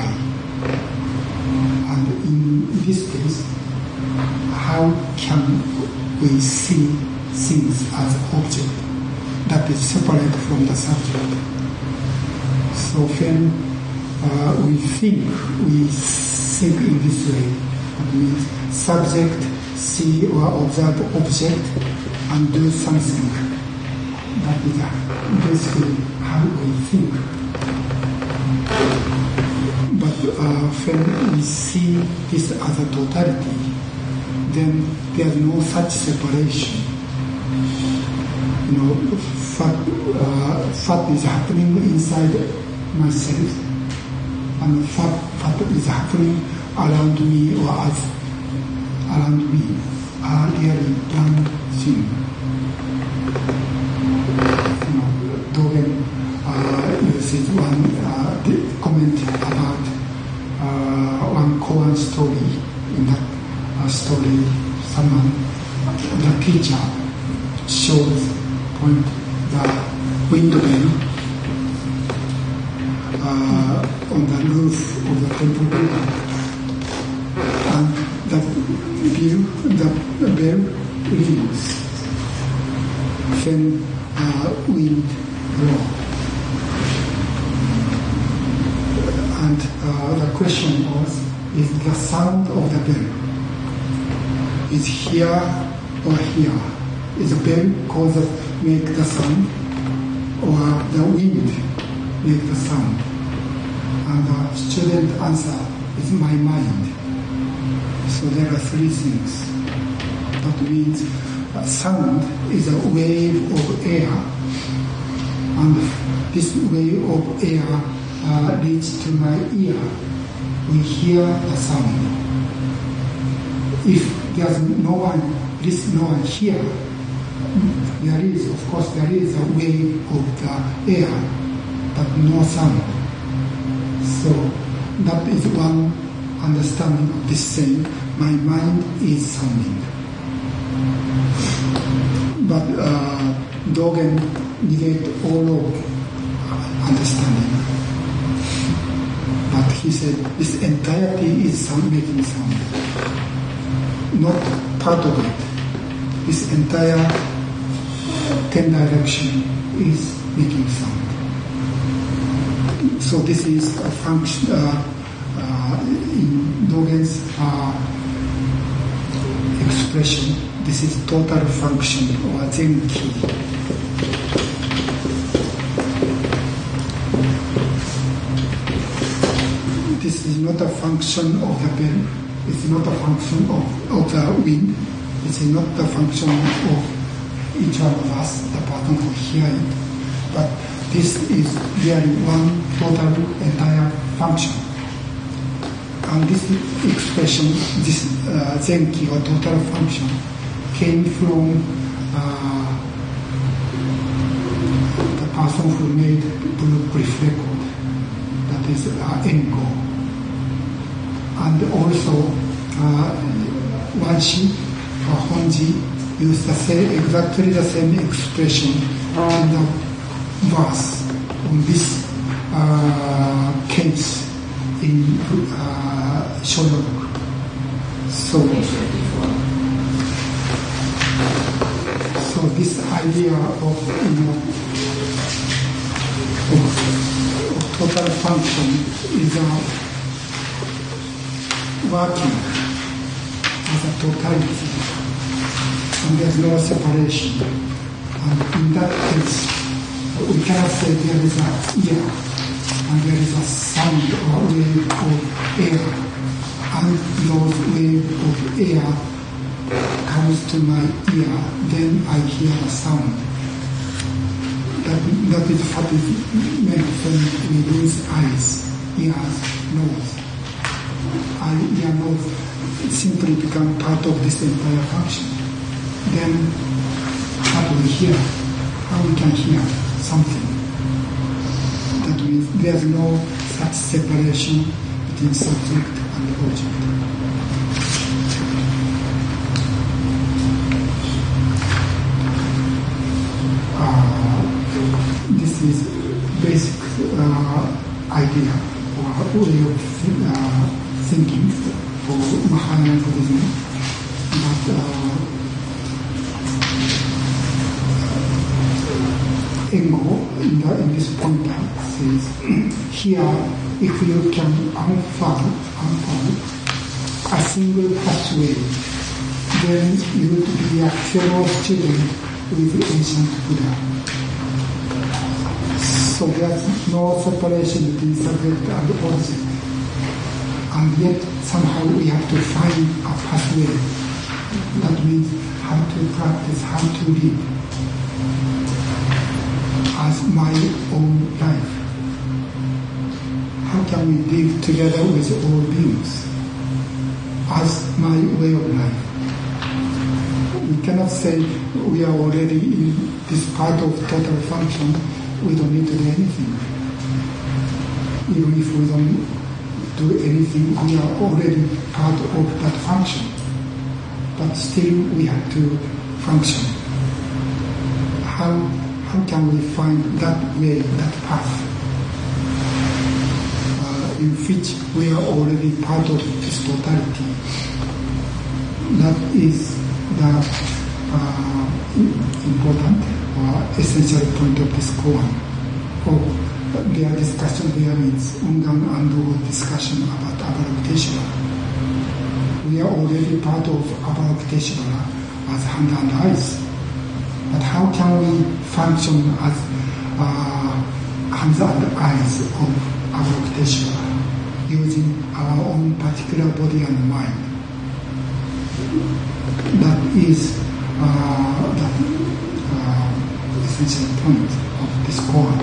And in this case, how can we see things as object that is separate from the subject? So when we think in this way, that means subject see or observe object and do something. That is basically how we think. But when we see this as a totality, then there is no such separation. What is happening inside myself and what is happening around me or as around me are really one thing. Dogen uses one comment about one koan story. In that story, the teacher point the window on the roof of the temple building, and the bell rings. Then wind blows. And the question was, is the sound of the bell is here or here? Is the bell make the sound, or the wind make the sound? And the student answer is my mind. So there are three things. That means sound is a wave of air, and this wave of air reaches to my ear. We hear the sound. If there's no one here, there is a wave of the air, but no sound. So that is one understanding of this saying, my mind is sounding. But Dogen negates all of understanding. he said this entirety is making sound, not part of it. This entire 10 direction is making sound. So this is a function in Dogen's expression. This is total function or Zenki. This is not a function of the bell. It's not a function of the wind. It's not the function of each one of us, the person who hear it. But this is really one total entire function. And this expression, this Zenki or total function, came from the person who made Blueprint record, that is Engo. And also Wanshi or Honji used exactly the same expression in the verse on this case in Shoyoku. So this idea of total function is working as a totality, and there's no separation. And in that case, we cannot say there is an ear and there is a sound or wave of air, and those wave of air comes to my ear, then I hear a sound. That is what is meant when we lose eyes, ears, nose. Ear, nose simply become part of this entire function. Then how do we hear? How we can hear something? That means there's no such separation between subject and object. This is basic idea or way of thinking for Mahayana Buddhism. But Engo in this pointer says, here if you can unfold a single pathway, then you would be a fellow student with ancient Buddha. So there's no separation between subject and object. And yet somehow we have to find a pathway. That means how to practice, how to live as my own life. How can we live together with all beings as my way of life? We cannot say we are already in this part of total function, we don't need to do anything. Even if we don't do anything, we are already part of that function. But still we have to function. How can we find that way, that path, in which we are already part of this totality? That is the important or essential point of this koan. Their discussion there means Ungan Ando discussion about Avalokiteshvara. We are already part of Avalokiteshvara as hand and eyes. But how can we function as hands and eyes of Avalokiteshvara using our own particular body and mind? That is the essential point of this koan.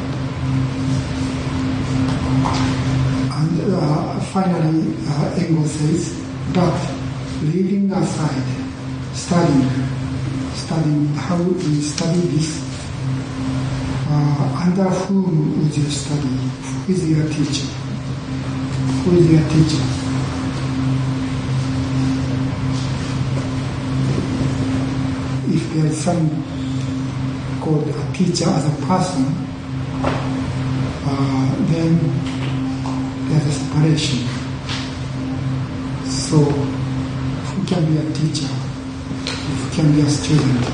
And finally, Engo says, but leaving aside studying how we study this, under whom would you study? Who is your teacher? Who is your teacher? If there is some called a teacher as a person, then there's a separation. So, who can be a teacher? Who can be a student?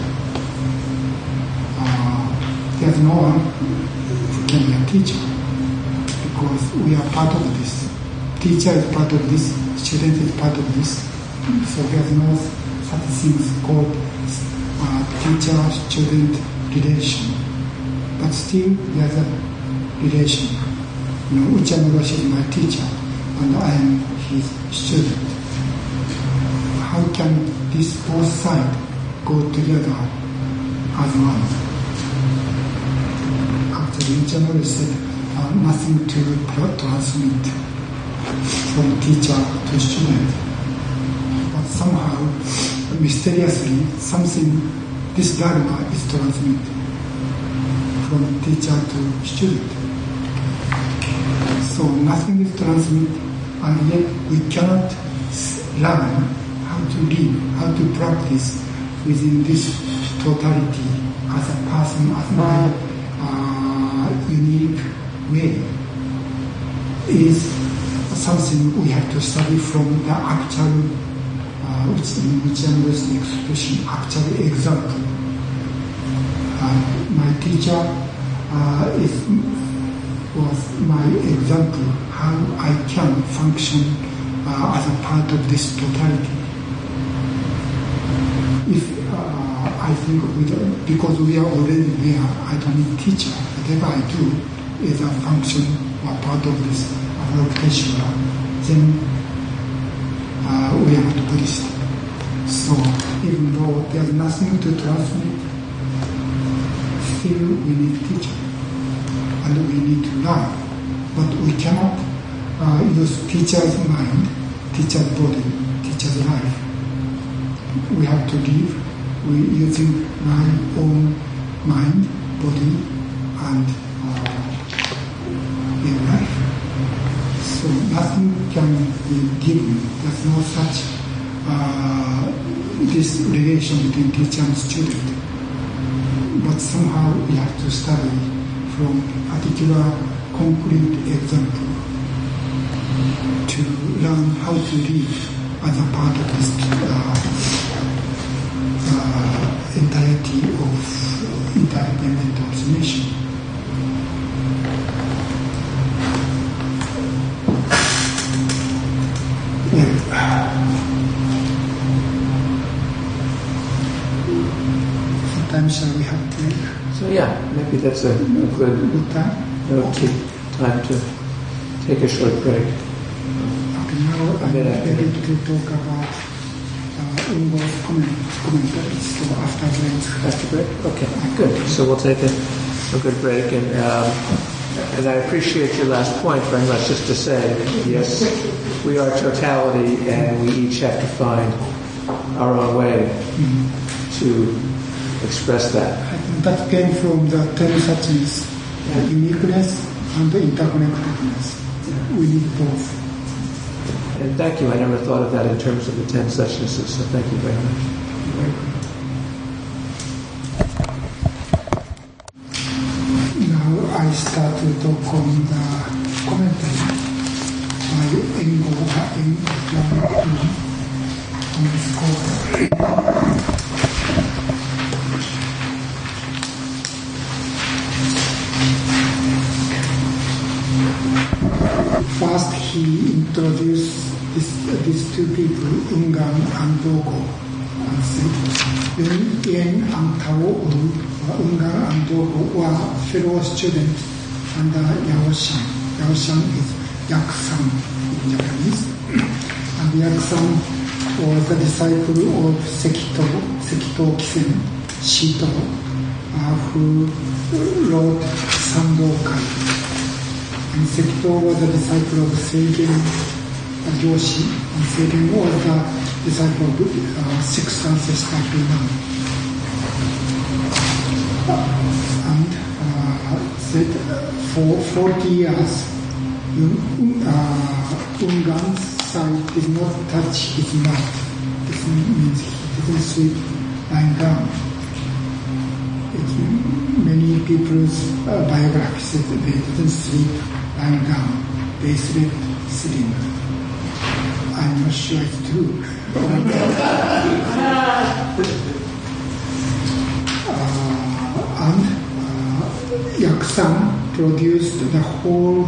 There's no one who can be a teacher, because we are part of this. Teacher is part of this, student is part of this. So there's no such things called teacher-student relation. But still, there's a relation. Uchimura is my teacher, and I am his student. How can these both sides go together as one? Actually, Uchimura said nothing to transmit from teacher to student. But somehow, mysteriously, this dharma is transmitted from teacher to student. So nothing is transmitted, and yet we cannot learn how to live, how to practice within this totality as a person, as my unique way. Is something we have to study from the actual, which I'm using expression, actual example. My teacher was my example how I can function as a part of this totality. If I think because we are already there, I don't need teacher. Whatever I do is a function or part of this Avalokiteshvara, then we are not Buddhist. So even though there's nothing to transmit, still we need teacher and we need to learn. But we cannot use teacher's mind, teacher's body, teacher's life. We have to live using my own mind, body, and real life. So nothing can be given. There's no such this relation between teacher and student. But somehow we have to study from particular concrete example to learn how to live as a part of this entirety of interdependent origination. Sometimes shall we have break? So maybe that's a good time. Time to take a short break. Okay, now I'm ready to talk about Ungo's commentaries. So after break. After break? Okay, good. So we'll take a good break, and I appreciate your last point very much. Just to say, yes, we are totality, and we each have to find our own way to express that. I think that came from the 10 suchness, uniqueness and interconnectedness. We need both. And thank you. I never thought of that in terms of the 10 suchnesses, so thank you very much. Now I start to talk on the commentary by Engo on this course. First, he introduced these two people, Ungan and Dogo, and said, Yen and Tao, Ungan and Dogo were fellow students under Yao-san. Yao-san is Yak-san in Japanese. And Yak-san was the disciple of Sekito Kisen Shito, who wrote Sandokai. And Sekito was the disciple of Seigen Joshi, and Seigen was the disciple of sixth ancestor Buddha. And said for 40 years, Ungan's side did not touch his mat. This means he didn't sleep lying down. Many people's biographies said they didn't sleep lying down. They slept slim. I'm not sure it's true. And Yaksan produced the whole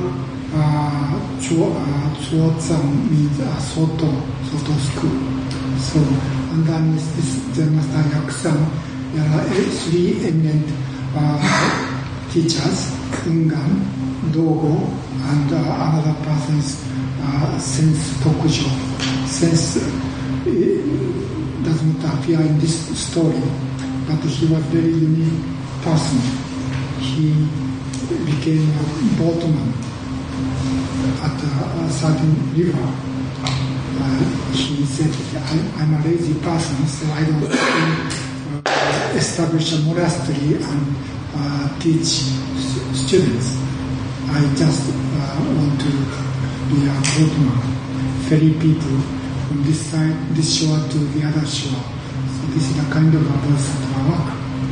Chuozan means Soto school. So underneath this Zen Master Yaksan, there are three eminent teachers, Ungan, Dogo, and another person's Sense Tokujo. Sense does not appear in this story, but he was a very unique person. He became a boatman at a certain river. He said, I'm a lazy person, so I don't establish a monastery and teach students. I just want to be a boatman, ferry people from this side, this shore to the other shore. So this is a kind of a versatile work.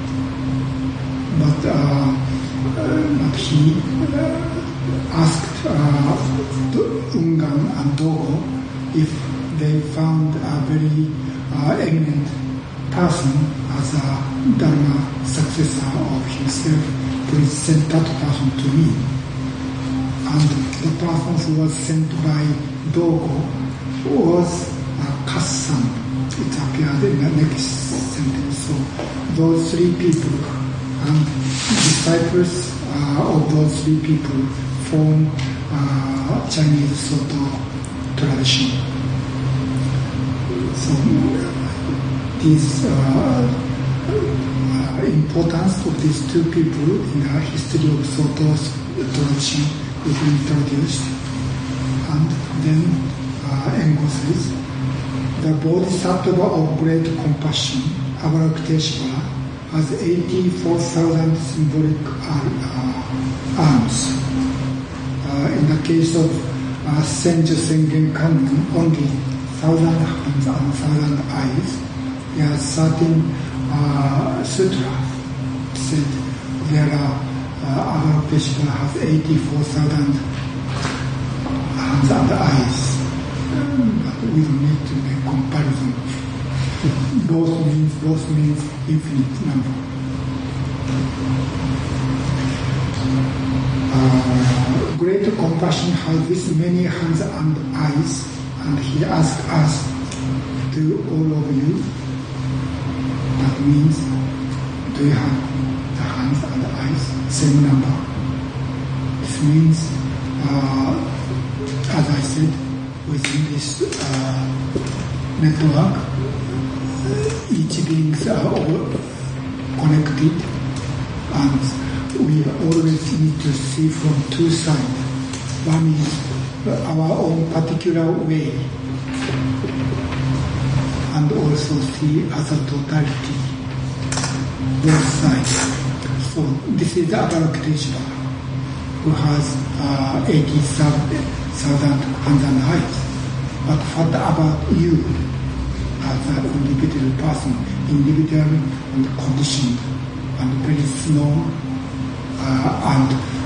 But he asked Ungan and Dogo if they found a very eminent person as a Dharma successor of himself, please send that person to me. And the person who was sent by Dogo was Kassan. It appeared in the next sentence. So those three people and disciples of those three people form Chinese Soto tradition. So this importance of these two people in the history of Soto tradition is introduced. And then Engo says, the Bodhisattva of great compassion, Avalokiteshvara, has 84,000 symbolic arms. In the case of Senju Sengen Kannon, only 1,000 hands and 1,000 eyes. There are certain sutras said there are Avalokiteshvara has 84,000 hands and eyes. But we don't need to make comparison. Both means infinite number. Great compassion has this many hands and eyes, and he asked us to all of you. That means, do you have the hands and the eyes? Same number. This means, as I said, within this network, each beings are all connected, and we always need to see from two sides. One is our own particular way, and also see as a totality, both sides. So this is Avalokiteshvara, who has 80,000 hands and eyes. But what about you as an individual person, individual and conditioned and very small and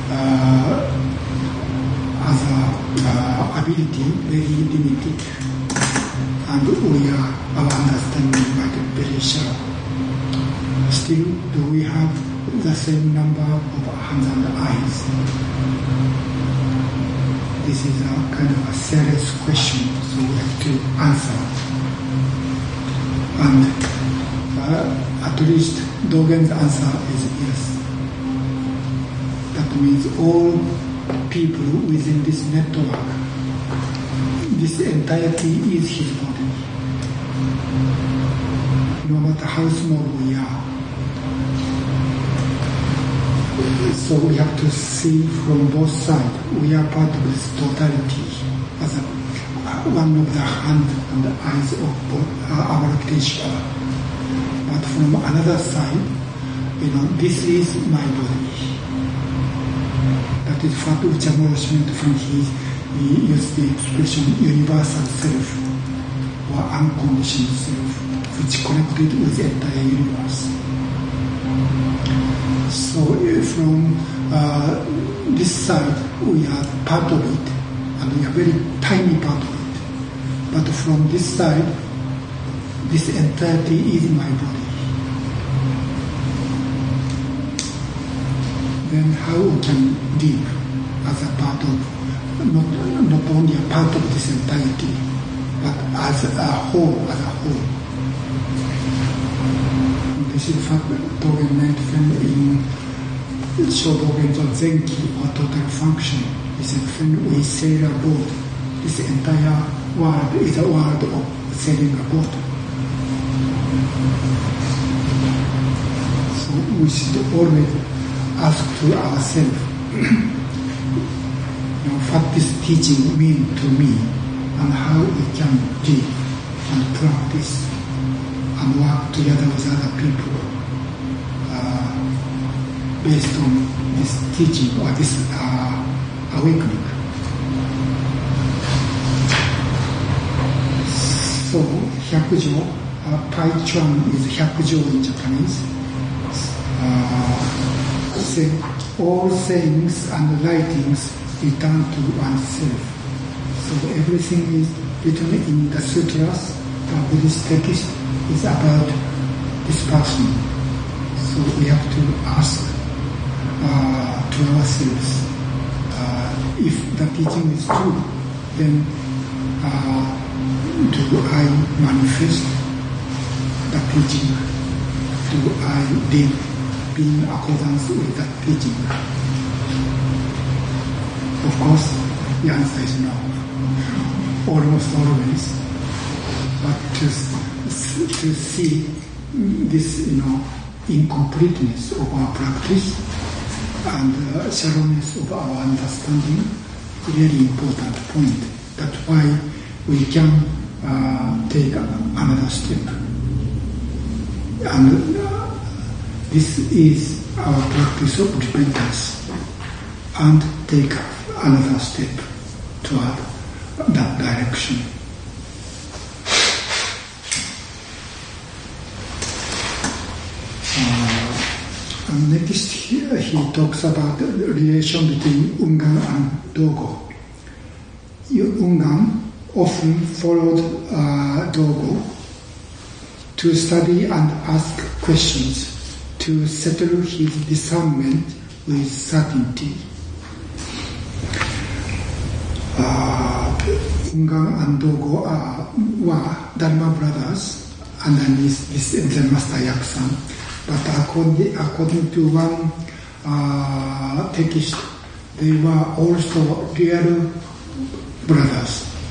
as ability very limited, and our understanding might be very shallow. Still, do we have the same number of hands and eyes? This is a kind of a serious question, so we have to answer. And at least Dogen's answer is yes. That means all people within this network, this entirety is his body. No matter how small we are. So we have to see from both sides. We are part of this totality as one of the hands and the eyes of Avalokiteshvara. But from another side, this is my body. That is what Uchamurashi meant when he used the expression universal self or unconditioned self, which connected with the entire universe. So from this side, we are part of it, and a very tiny part of it. But from this side, this entirety is my body. Then how we can live as a part of, not only a part of this entirety, but as a whole, This is what Dogen meant in Shodogen Zenki, or total function. He said when we sail a boat, this entire world is a world of sailing a boat. So we should always ask to ourselves, what this teaching means to me, and how we can live and practice and work together with other people based on this teaching or this awakening. So, Hyakujo, Pai Chuan is Hyakujo in Japanese. Say, all sayings and writings return to oneself. So everything is written in the sutras, the Buddhist text is about this person. So we have to ask to ourselves, if the teaching is true, then do I manifest the teaching? Do I live in accordance with that teaching? Of course, the answer is no, almost always. But to see this, incompleteness of our practice and shallowness of our understanding, really important point. That's why we can take another step. And this is our practice of repentance, and take another step toward that direction. And next here he talks about the relation between Ungan and Dogo. Ungan often followed Dogo to study and ask questions to settle his discernment with certainty. Ungan and Dogo were Dharma brothers underneath this Zen Master Yaksan. But according to one text, they were also real brothers.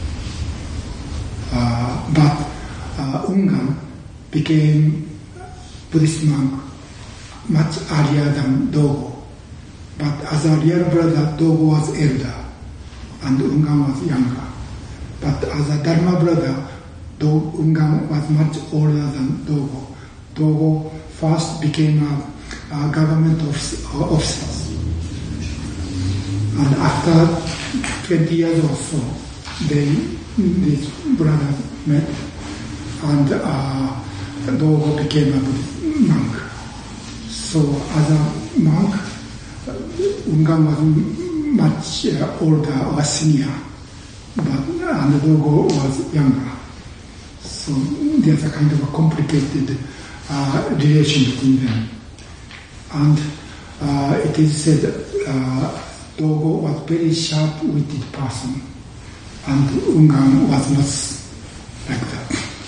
But Ungan became Buddhist monk much earlier than Dogo. But as a real brother, Dogo was elder and Ungan was younger. But as a Dharma brother, Ungan was much older than Dogo. Dogo first became a government officer. And after 20 years or so, these brothers met, and Dogo became a monk. So as a monk, Ungan was much older or senior, and Dogo was younger. So there's a kind of a complicated relation between them. And it is said Dogo was a very sharp-witted person, and Ungan was not like that.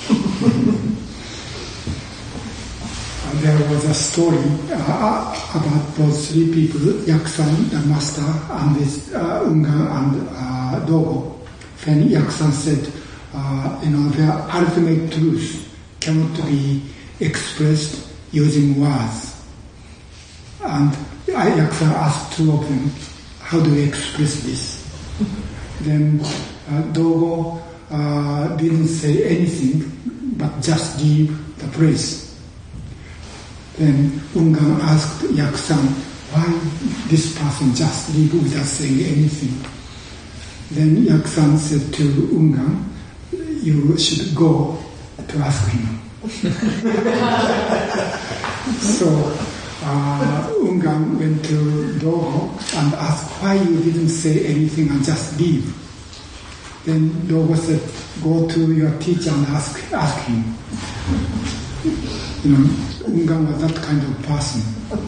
There was a story about those three people, Yaksan, the master, and this Ungan and Dogo. When Yaksan said, the ultimate truth cannot be expressed using words. And Yaksan asked two of them, how do we express this? Then Dogo didn't say anything, but just give the praise. Then Ungan asked Yaksan, why this person just leave without saying anything? Then Yaksan said to Ungan, you should go to ask him. So Ungan went to Dogo and asked why you didn't say anything and just leave. Then Dogo said, go to your teacher and ask him. Ungan was that kind of person.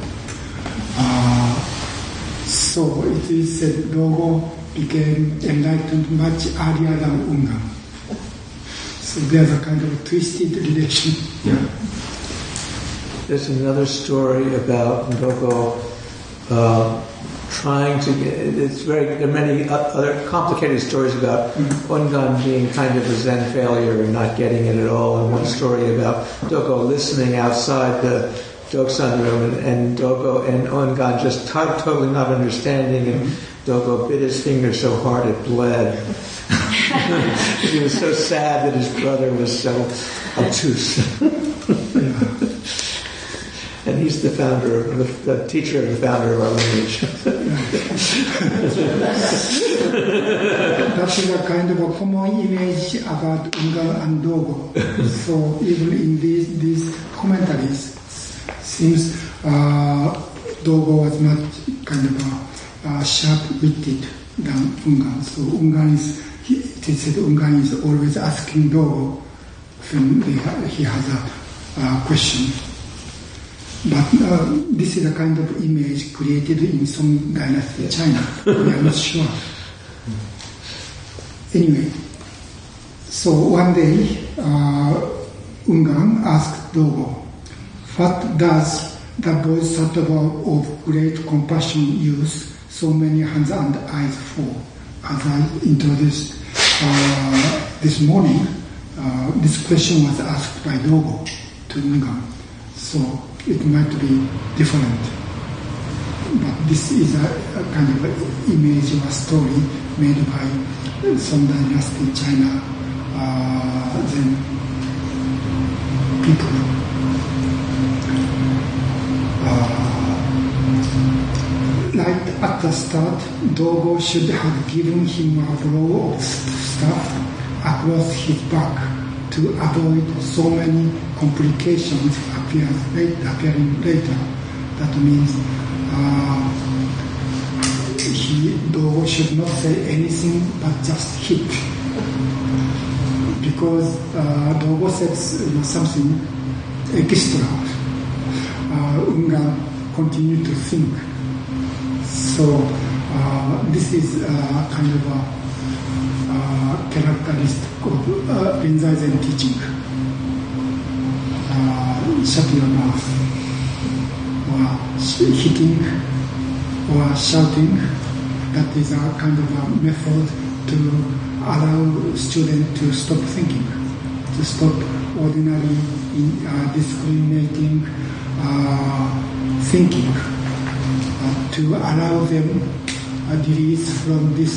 So it is said Dogo became enlightened much earlier than Ungan. So there's a kind of twisted relation. Yeah. There's another story about Dogo trying to get. There are many other complicated stories about Ungan being kind of a Zen failure and not getting it at all. And one story about Dogo listening outside the Doksan room and Dogo and Ungan just totally not understanding, and Dogo bit his finger so hard it bled. He was so sad that his brother was so obtuse. And he's the founder, the teacher of the founder of our lineage. That is a kind of a common image about Ungan and Dogo. So even in these commentaries, seems Dogo was much kind of sharp-witted than Ungan. So Ungan is, it is said Ungan is always asking Dogo when he has a question. But this is a kind of image created in Song Dynasty China. We are not sure. Anyway, so one day Ungan asked Dogo, what does the Bodhisattva of great compassion use so many hands and eyes for? As I introduced this morning, this question was asked by Dogo to Ungan. So it might be different. But this is a kind of image or a story made by Song Dynasty China Zen people. Like at the start, Dogo should have given him a blow of staff across his back to avoid so many complications appearing later. That means Dogo should not say anything but just hit. Because Dogo said something extra, Ungan continued to think. So this is kind of a characteristic of Rinzai Zen teaching. Shut your mouth, or hitting, or shouting. That is a kind of a method to allow students to stop thinking, to stop ordinary discriminating thinking, to allow them release from this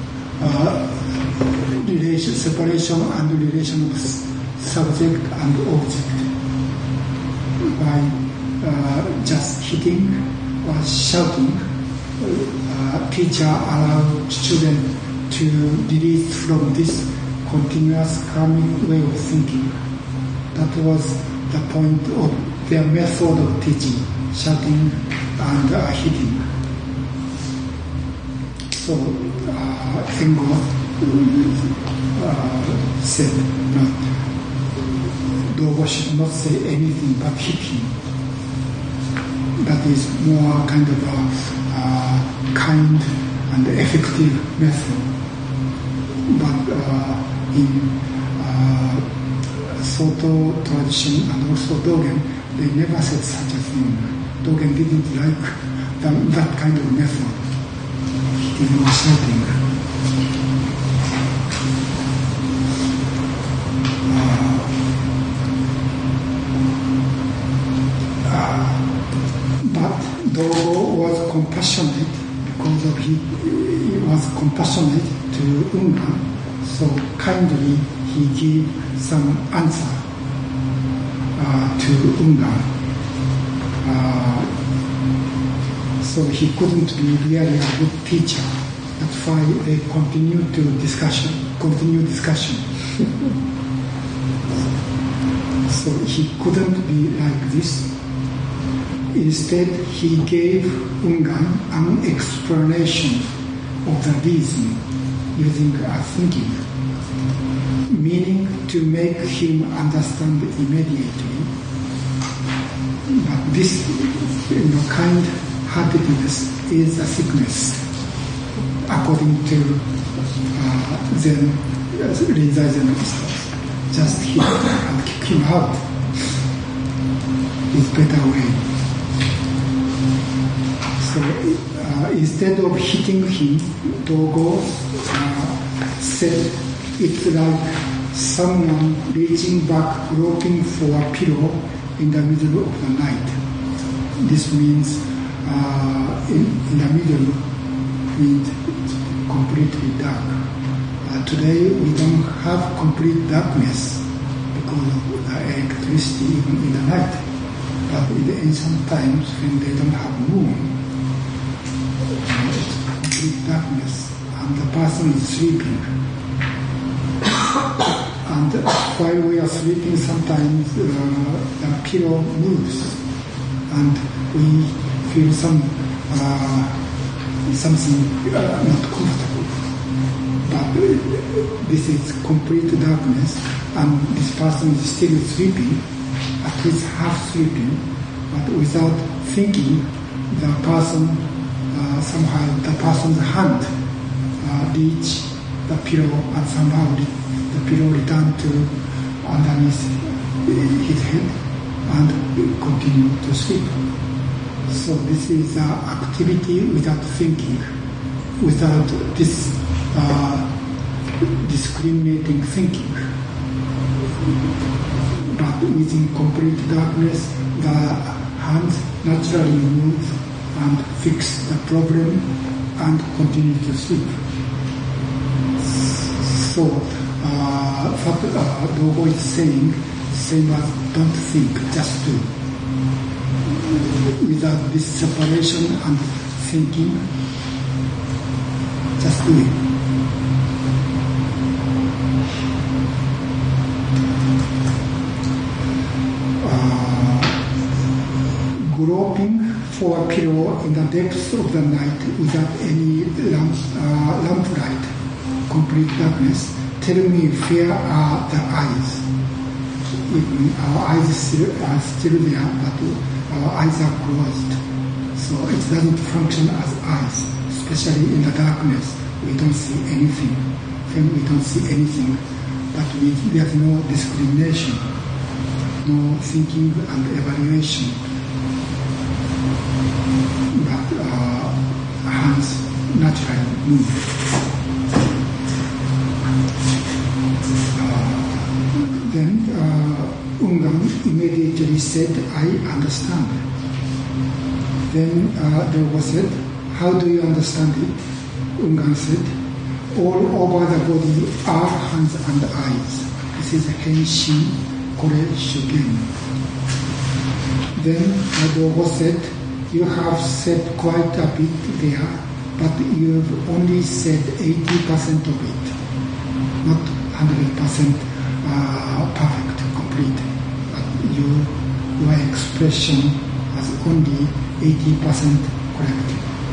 separation and relation of subject and object by just hitting or shouting. Teacher allows students to release from this continuous karmic way of thinking. That was the point of their method of teaching, shouting and hitting. So Engo said not, Dogo should not say anything but hit him. That is more kind of a kind and effective method. But in Soto tradition and also Dogen, they never said such a thing. Dogen didn't like that kind of method. Hitting or shouting. But Dogo was compassionate because of he was compassionate to Ungan, so kindly he gave some answer to Ungan. So he couldn't be really a good teacher. That's why they continue discussion. So he couldn't be like this. Instead, he gave Ungan an explanation of the reason using thinking. meaning to make him understand immediately. But this kind-heartedness is a sickness, according to Zen Rinzai Zen master. Just hit and kick him out is better way. So instead of hitting him, Dogo said it's like someone reaching back looking for a pillow in the middle of the night. This means in the middle means completely dark. Today we don't have complete darkness because of the electricity even in the night. But in the ancient times when they don't have moon, it's complete darkness and the person is sleeping. And while we are sleeping, sometimes the pillow moves and we feel something not comfortable. But this is complete darkness and this person is still sleeping, at least half sleeping, but without thinking, the person, somehow the person's hand reach the pillow and somehow the pillow return to underneath his head and continue to sleep. So this is activity without thinking, without this discriminating thinking. But within complete darkness, the hands naturally move and fix the problem and continue to sleep. So what Dogo is saying, same as don't think, just do. Without this separation and thinking, just do it. Groping for a pillow in the depths of the night without any lamplight, complete darkness, tell me where are the eyes? Our eyes are still there, but our eyes are closed. So it doesn't function as eyes, especially in the darkness. We don't see anything. Then we don't see anything, but there's no discrimination, no thinking and evaluation. But hands naturally move. Then Ungan immediately said, I understand. Then Dogo said, how do you understand it? Ungan said, all over the body are hands and eyes. This is Henshin Kore Shugen. Then Dogo said, you have said quite a bit there, but you've only said 80% of it, not 100% perfect, complete. But your expression was only 80% correct.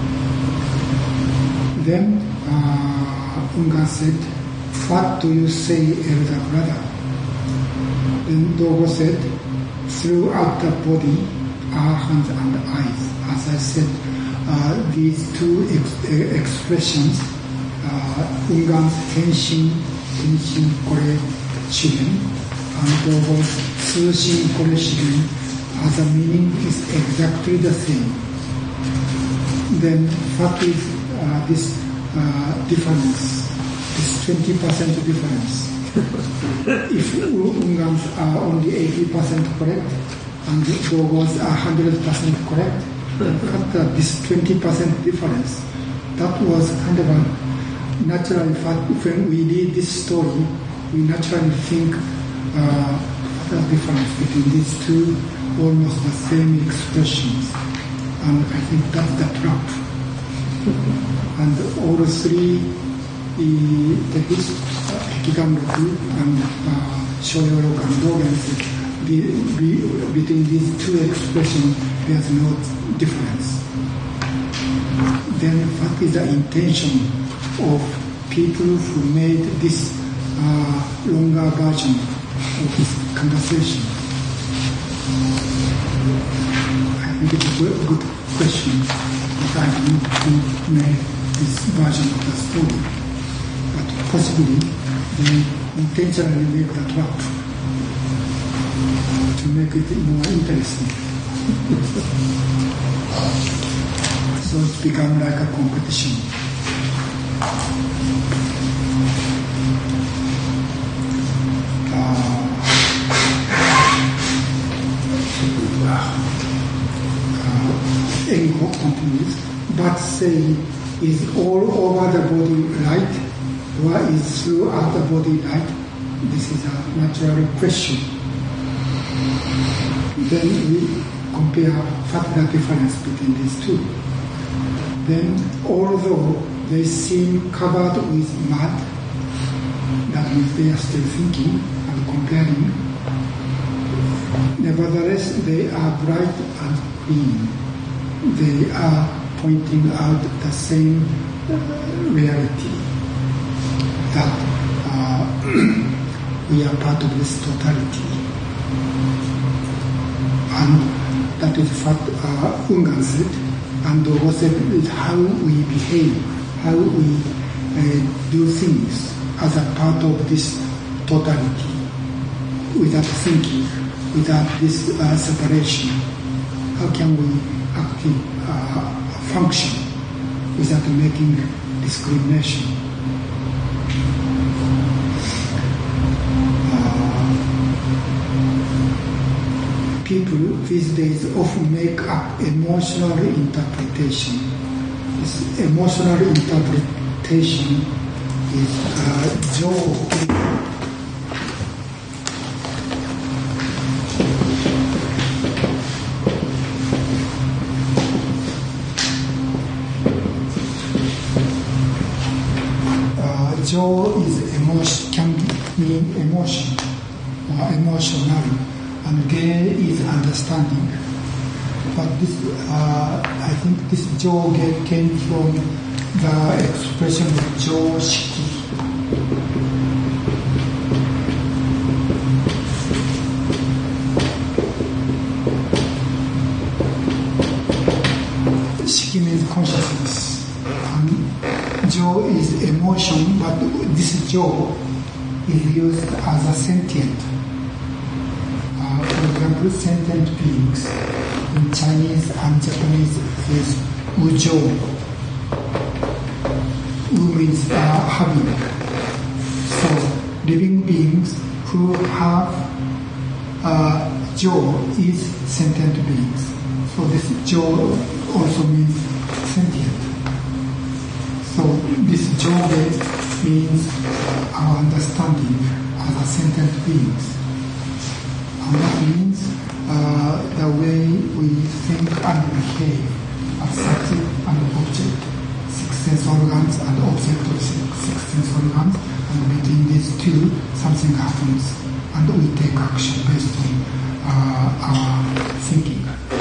Then Ungan said, what do you say, elder brother? Then Dogo said, throughout the body are hands and eyes. As I said, these two expressions, Ungan's Henshin Kore Shugen and Dogo's Tsushin Kore Shugen, as the meaning is exactly the same. Then what is this difference, this 20% difference? If Ungan's are only 80% correct, and Dogo's are 100% correct, cut this 20% difference. That was kind of a natural fact. When we read this story, we naturally think the difference between these two, almost the same expressions. And I think that's the trap. And all three, the Hekigan-roku and Shoyo-roku and Dogen, between these two expressions, there's no difference. Then what is the intention of people who made this longer version of this conversation. I think it's a good question, but I don't know who made this version of the story. But possibly they intentionally made that up to make it more interesting. So it's become like a competition. Engo continues, but say, is all over the body light, or is throughout the body light? This is a natural question. Then we compare what's the difference between these two. Then, although they seem covered with mud, that means they are still thinking and comparing, nevertheless they are bright and clean. They are pointing out the same reality, that we are part of this totality. And that is what Ungan said, and Dogo said is how we behave, how we do things as a part of this totality, without thinking, without this separation. How can we function without making discrimination? People these days often make up emotional interpretation. This emotional interpretation is joy. Joy is emotion, can mean emotion or emotional, and gay is understanding. But this, I think this joy came from the expression of jo shiki. Shiki means consciousness. Joy is emotion, but this joy is used as a sentient. For example, sentient beings in Chinese and Japanese is ujo. U means having. So living beings who have joy is sentient beings. So this joy also means sentient. So this joy means our understanding as a sentient beings. And that means the way we think and behave as subject and object, six sense organs and object of six sense organs, and between these two something happens and we take action based on our thinking.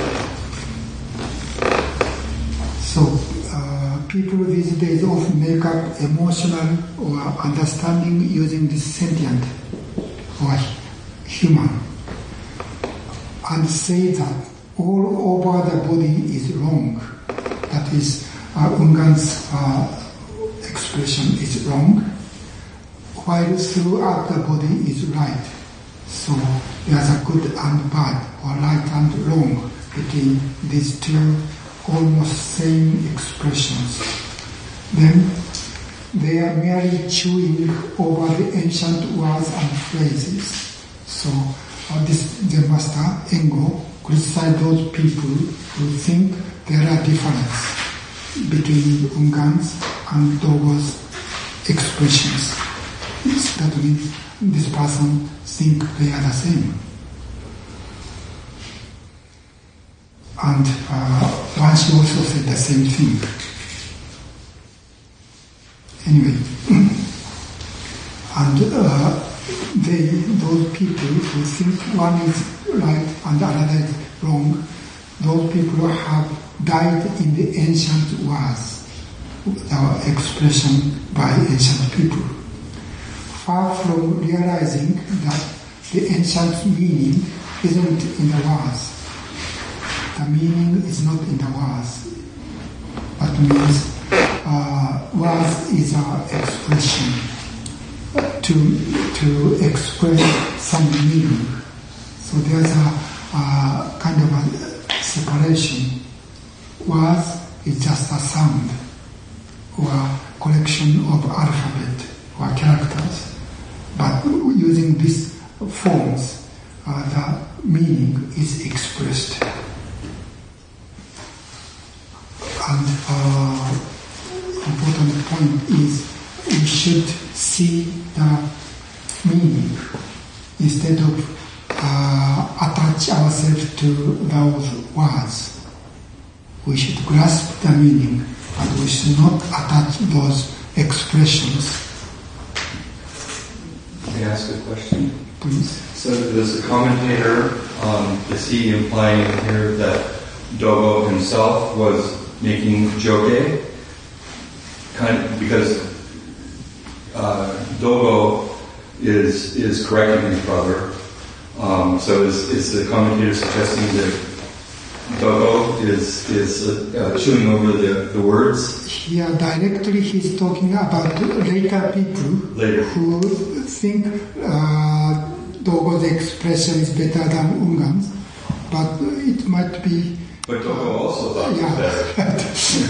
So people these days often make up emotional or understanding using this sentient or human, and say that all over the body is wrong. That is, Ungan's expression is wrong, while throughout the body is right. So there's a good and bad, or right and wrong, between these two almost same expressions. Then they are merely chewing over the ancient words and phrases. So this Zen master, Engo, criticized those people who think there are differences between Ungan's and Dogo's expressions. That means this person thinks they are the same. And once she also said the same thing. Anyway, and those people who think one is right and the other is wrong, those people have died in the ancient words, our expression by ancient people. far from realizing that the ancient meaning isn't in the words. The meaning is not in the words. That means words is an expression to express some meaning. So there's a kind of a separation. Words is just a sound or collection of alphabet or characters. But using these forms, the meaning is expressed. And important point is we should see the meaning instead of attach ourselves to those words. We should grasp the meaning, but we should not attach those expressions. May I ask a question? Please. So does the commentator, is he implying here that Dogo himself was making joke? Because Dogo is correcting his brother. So is the commentator suggesting that Dogo is chewing over the words? Here directly he's talking about later people who think Dogo's expression is better than Ungan's, but it might be. But Dogo also thought it was better.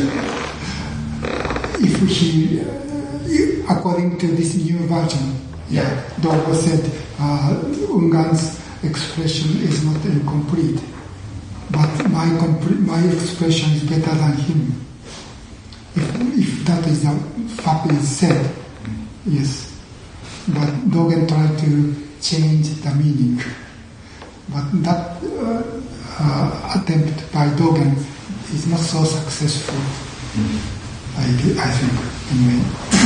If he, according to this new version, Dogo said Ungan's expression is not incomplete, but my expression is better than him. If that is the fact is said, yes. But Dogen tried to change the meaning. But that attempt by Dogen is not so successful, I think, anyway.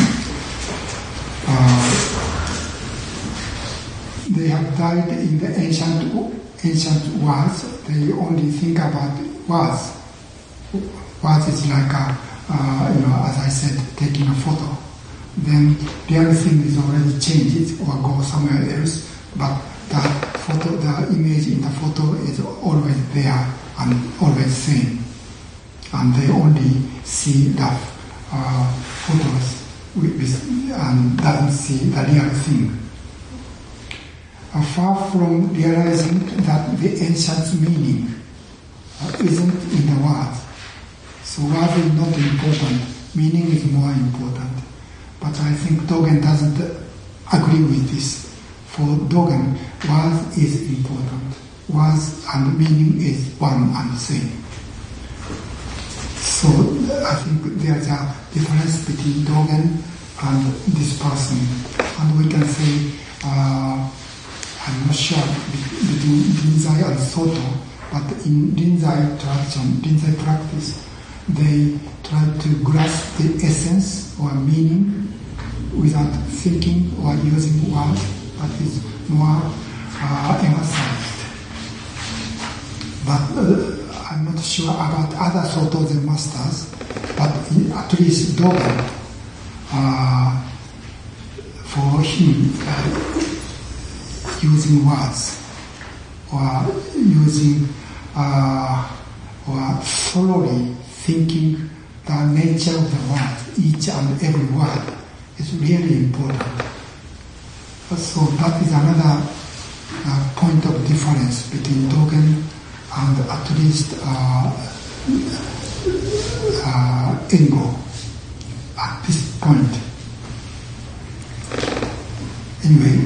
They have died in the ancient words. They only think about words. Words is like as I said, taking a photo. Then the other thing is already changed or go somewhere else, but the image in the photo is always there and always same. And they only see the photos and doesn't see the real thing. Far from realizing that the ancient meaning isn't in the words. So words is not important, meaning is more important. But I think Dogen doesn't agree with this. For Dogen, words is important. Words and meaning is one and the same. So I think there's a difference between Dogen and this person. And we can say, I'm not sure between Rinzai and Soto, but in Rinzai tradition, Rinzai practice, they try to grasp the essence or meaning without thinking or using words, but is more emphasized. But I'm not sure about other Soto Zen masters, but at least Dogen, for him, using words or using or thoroughly thinking the nature of the word, each and every word, is really important. So that is another point of difference between Dogen and at least Engo at this point. Anyway,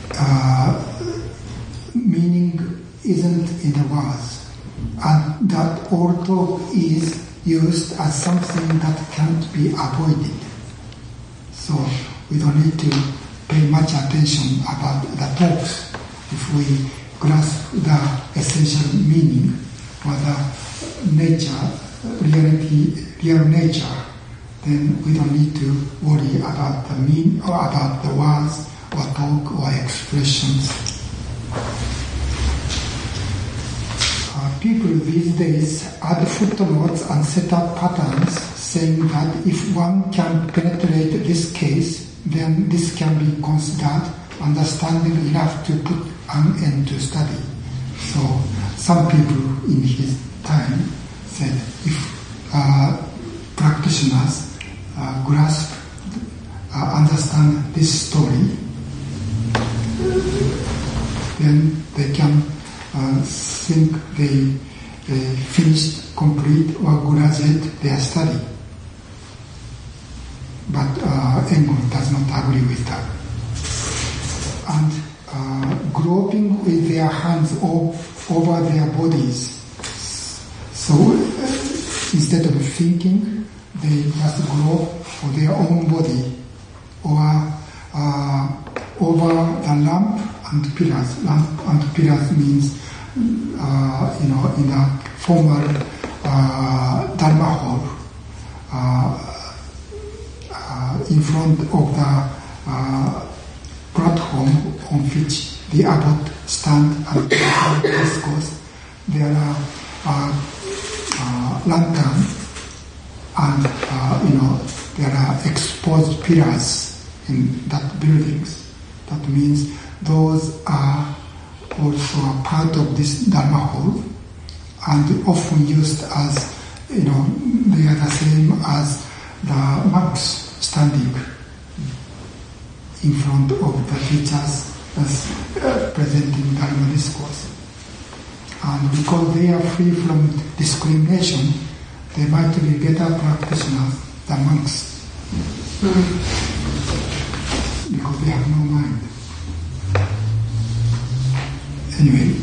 meaning isn't in the words, and that all talk is used as something that can't be avoided. So we don't need to pay much attention about the talks if we grasp the essential meaning or the nature, real nature. Then we don't need to worry about the meaning or about the words or talk or expressions. People these days add footnotes and set up patterns saying that if one can penetrate this case, then this can be considered understanding enough to put an end to study. So some people in his time said if practitioners grasp, understand this story, then they can think they finished, complete, or graduate their study. But Engon does not agree with that. And groping with their hands over their bodies. So instead of thinking, they just grope for their own body, or over the lamp and pillars. Lamp and pillars means, in the formal Dharma hall, in front of the platform on which the abbot stand and discourse, there are lantern and there are exposed pillars in that buildings. That means those are also a part of this Dharma hall and often used as, they are the same as the monks standing in front of the teachers as presenting Dharma discourse. And because they are free from discrimination, they might be better practitioners than monks. Because they have no mind. Anyway,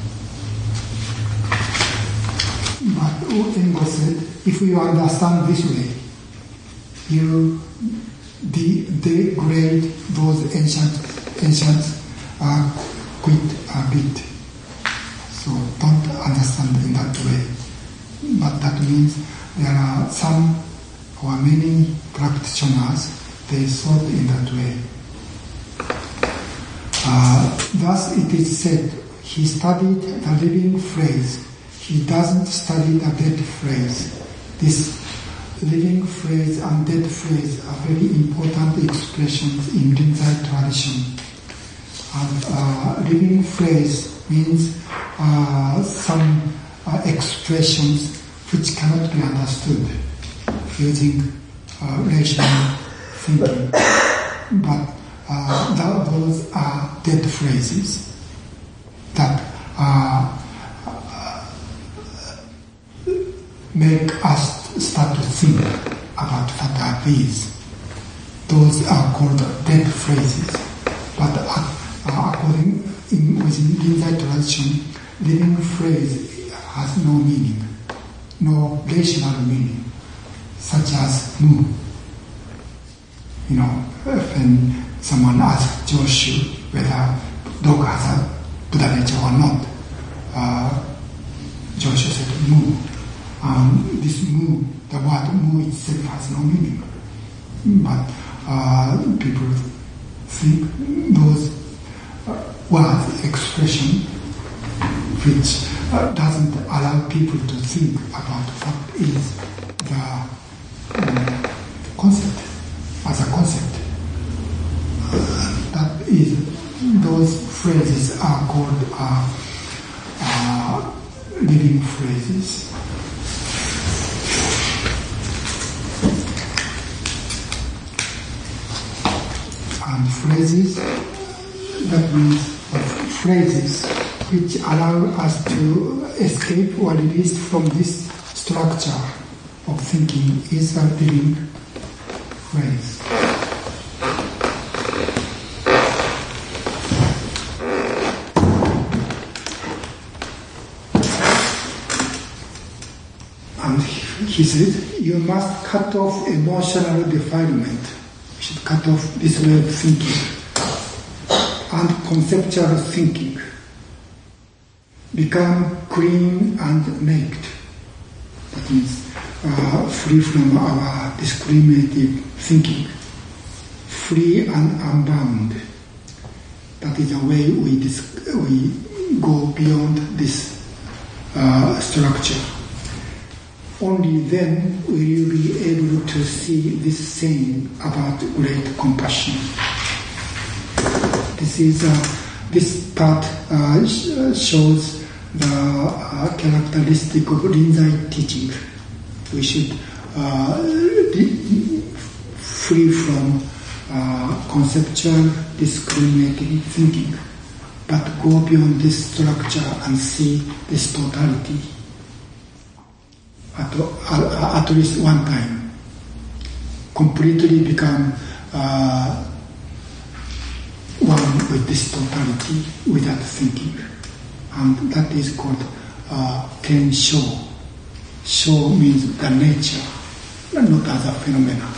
but Engo said, if you understand this way, you degrade those ancients quite a bit. So don't understand in that way. But that means there are some or many practitioners, they thought in that way. Thus it is said, he studied the living phrase, he doesn't study the dead phrase. This living phrase and dead phrase are very important expressions in Rinzai tradition. And living phrase means some expressions which cannot be understood using rational thinking. But those are dead phrases that make us start to think about what are these. Those are called dead phrases. But according within Rinzai tradition, living phrase has no meaning, no rational meaning, such as mu. When someone asks Joshu whether dog has a Buddha nature or not, Joshu said mu. This mu, the word mu itself has no meaning. But people think those words, expression, which doesn't allow people to think about what is the concept, as a concept. That is, those phrases are called living phrases. And phrases, that means phrases which allow us to escape or release from this structure of thinking is a living phrase. And he said, you must cut off emotional defilement. You should cut off this way of thinking and conceptual thinking. Become clean and naked. That means free from our discriminative thinking. Free and unbound. That is the way we go beyond this structure. only then will you be able to see this saying about great compassion. This part shows the characteristic of Rinzai teaching. We should free from conceptual discriminating thinking, but go beyond this structure and see this totality at least one time. Completely become one with this totality without thinking. And that is called Kensho. Sho means the nature, not as a phenomena.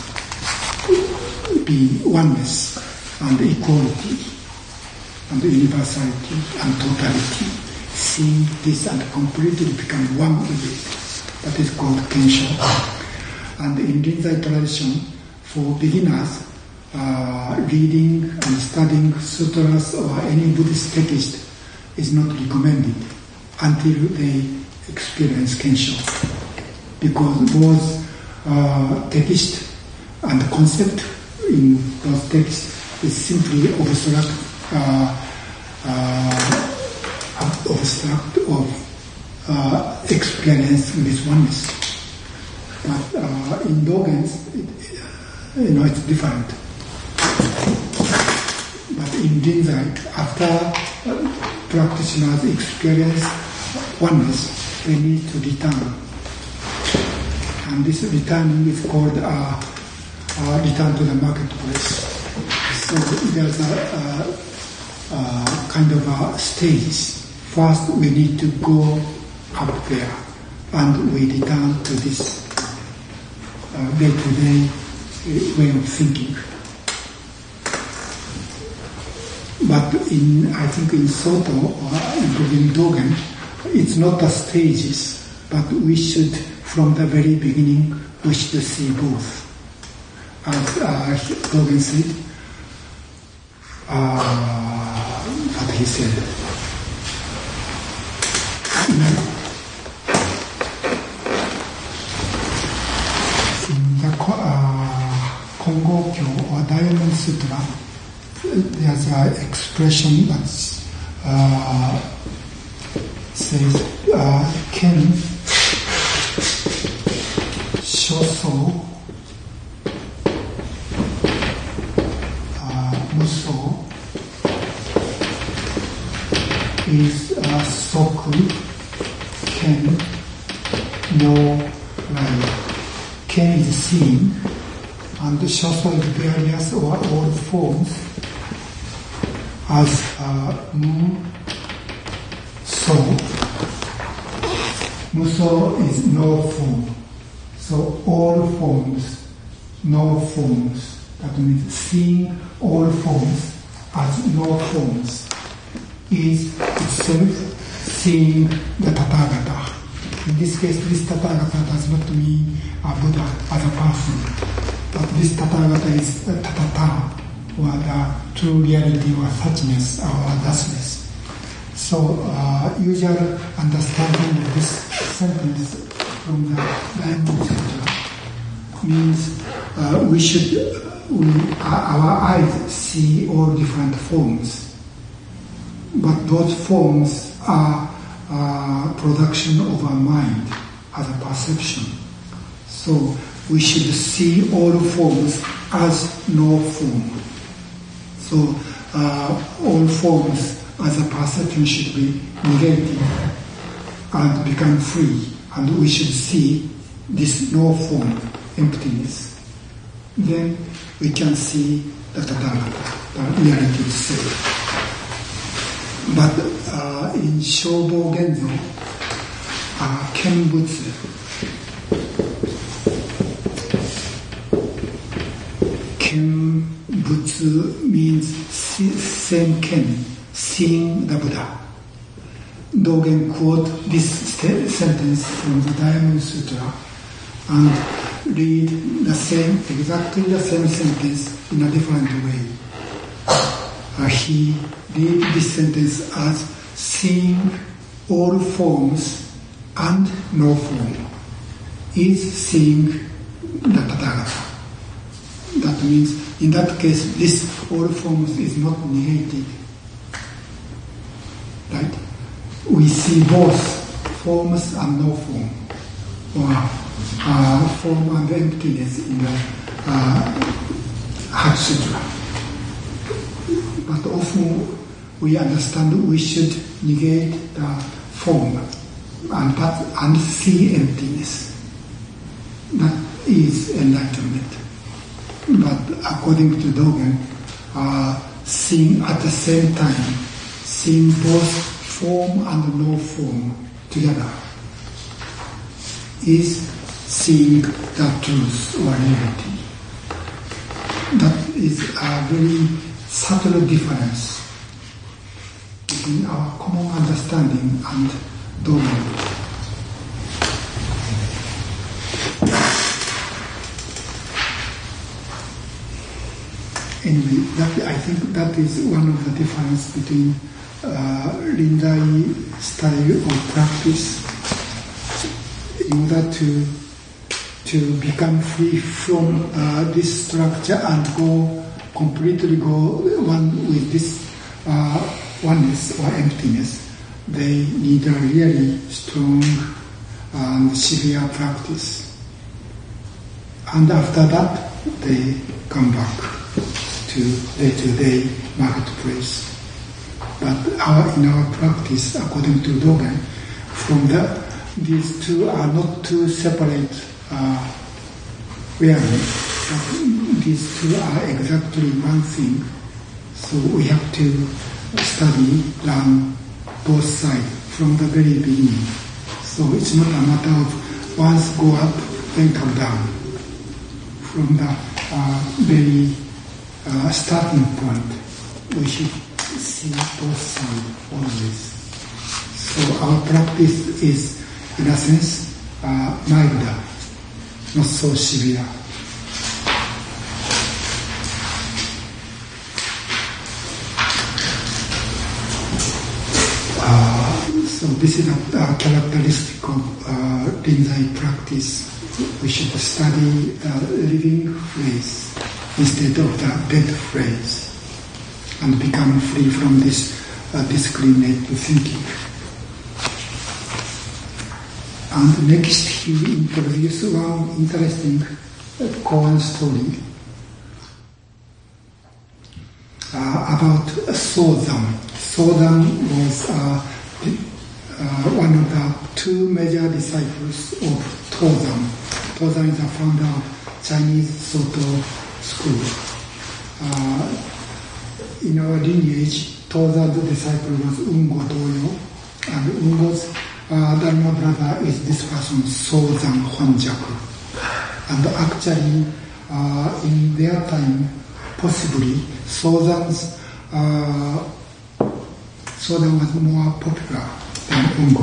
Be oneness and equality and universality and totality. See this and completely become one with it. That is called Kensho. And in Rinzai tradition, for beginners, reading and studying sutras or any Buddhist text is not recommended until they experience Kensho. Because both text and concept in those texts is simply obstruct of experience this oneness. But in Dogens, it's different. But in Rinzai, after practitioners experience oneness, they need to return. And this returning is called return to the marketplace. So there's a kind of a stage. First, we need to go up there, and we return to this day-to-day way of thinking. But I think in Soto or in Dogen, it's not the stages, but we should, from the very beginning, we should see both. As Dogen said, what he said. In the Kongokyo or Diamond Sutra, there's an expression that says, Ken Shoso Muso is Soku Ken no Rai. Ken is seen, and Shoso is various or all forms as Mu So. Muso is no form. So all forms, no forms. That means seeing all forms as no forms is itself seeing the Tathagata. In this case, this Tathagata does not mean a Buddha as a person, but this Tathagata is a Tatata, or the true reality or suchness or thusness. So, usual understanding of this sentence from the Diamond Sutra means our eyes see all different forms, but those forms are production of our mind as a perception. So we should see all forms as no form. So all forms as a perception should be negated and become free, and we should see this no form, emptiness. Then we can see the Tathagata, the reality itself. But in Shobo Genzo, Kenbutsu, Kenbutsu means same Ken, seeing the Buddha. Dogen quote this sentence from the Diamond Sutra and read exactly the same sentence in a different way. He read this sentence as seeing all forms and no form. is seeing the Tathagata. That means, in that case, this all forms is not negated. Right? We see both forms and no form, or form and emptiness in the Heart Sutra. But often we understand we should negate the form and see emptiness. That is enlightenment. But according to Dogen, seeing at the same time, seeing both form and no form together, is seeing the truth or reality. That is a very subtle difference between our common understanding and Dogen. Anyway, I think that is one of the difference between Rinzai style of practice. In order to become free from this structure and completely go one with this oneness or emptiness, they need a really strong and severe practice. And after that, they come back to day-to-day marketplace. But in our practice, according to Dogen, these two are not two separate realms. These two are exactly one thing. So we have to study, learn both sides from the very beginning. So it's not a matter of once go up, then come down. From the very starting point, we should see both sides always. So our practice is, in a sense, milder, not so severe. So this is a characteristic of Rinzai practice. We should study the living phrase instead of the dead phrase and become free from this discriminating thinking. And next he introduced one interesting Koan story about Sozan. Sozan was one of the two major disciples of Tozan. Tozan is the founder of Chinese Soto school. In our lineage, Tozan's disciple was Ungo Doyo, and Ungo's Dharma brother is this person, Sozan Honjaku. And actually, in their time, possibly, Sozan was more popular than Ungo.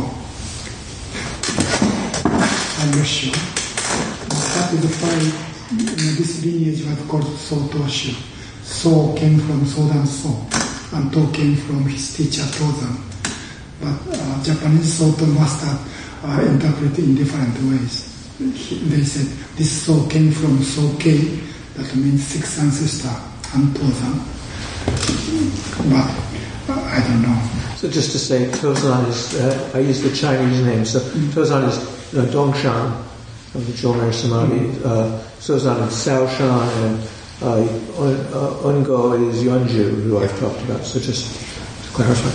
I'm not sure. That is why this lineage was called Sotoshu. So came from Sozan's So, and To came from his teacher Tozan. But Japanese Soto master interpret in different ways. They said this So came from Sokei, that means sixth ancestor, and Tozan. But I don't know. So just to say, Tozan is, I use the Chinese name, so Tozan is Dongshan of the Zhong'er Samadhi, Sozan is Shaoshan, and Ungo is Yonju, who I've talked about. So just to clarify.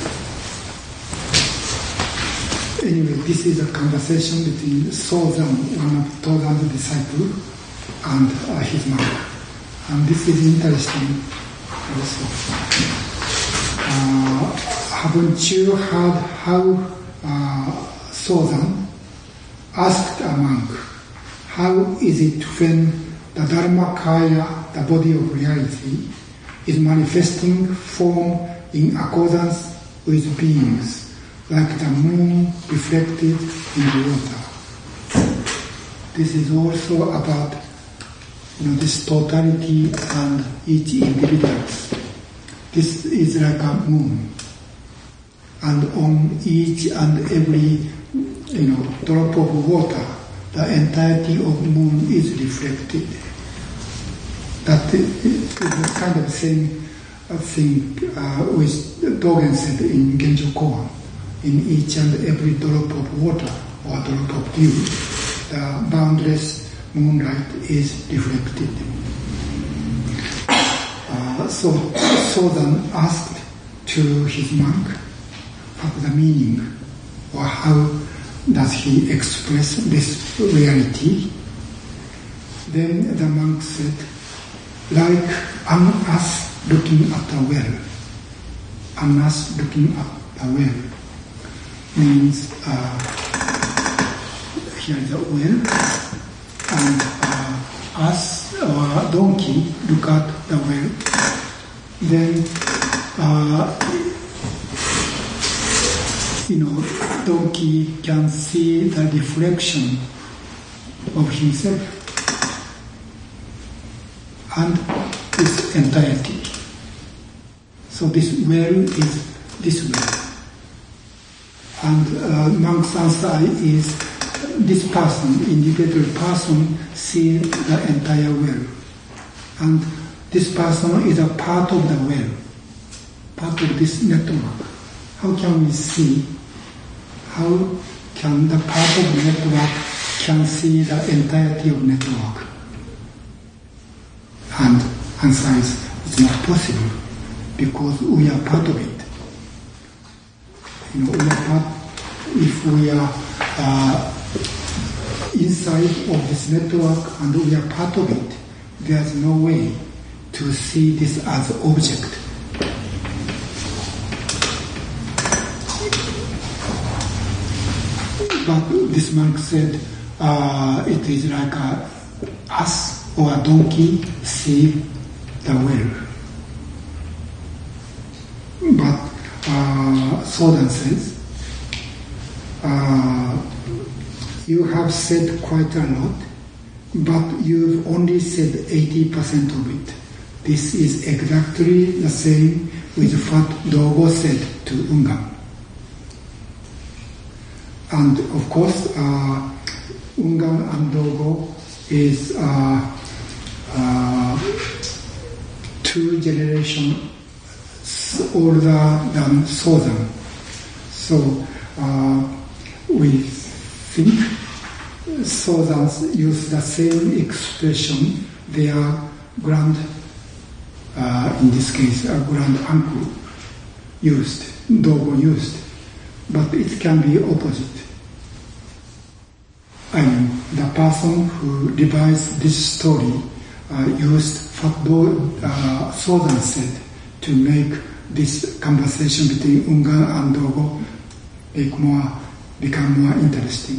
Anyway, this is a conversation between Sozan, one of Tozan's disciples, and his mother. And this is interesting also. Haven't you heard how Sozan asked a monk, how is it when the Dharmakaya, the body of reality, is manifesting form in accordance with beings, like the moon reflected in the water? This is also about this totality and each individual. This is like a moon, and on each and every drop of water, the entirety of moon is reflected. That is kind of the same thing with Dogen said in Genjo Koan. In each and every drop of water or drop of dew, the boundless moonlight is reflected. So Sodan asked to his monk what the meaning or how does he express this reality. Then the monk said, like an ass looking at a well. An ass looking at a well means here is a well, and ass or donkey look at the well. Then donkey can see the reflection of himself and his entirety. So this well is this well. And monk's answer is this person, individual person, see the entire well. And this person is a part of the well, part of this network. How can we see? How can the part of the network can see the entirety of network? And answer is it's not possible because we are part of it. We are part. If we are inside of this network and we are part of it, there's no way to see this as object. But this monk said it is like a ass or a donkey see the well. But Sodan says, you have said quite a lot, but you've only said 80% of it. This is exactly the same with what Dogo said to Ungan. And of course, Ungan and Dogo is 2 generations older than Sodan. So we think Sodans use the same expression their in this case, a grand uncle used, Dogo used. But it can be opposite. I mean, the person who devised this story used what Sodan said to make this conversation between Ungan and Dogo become more interesting.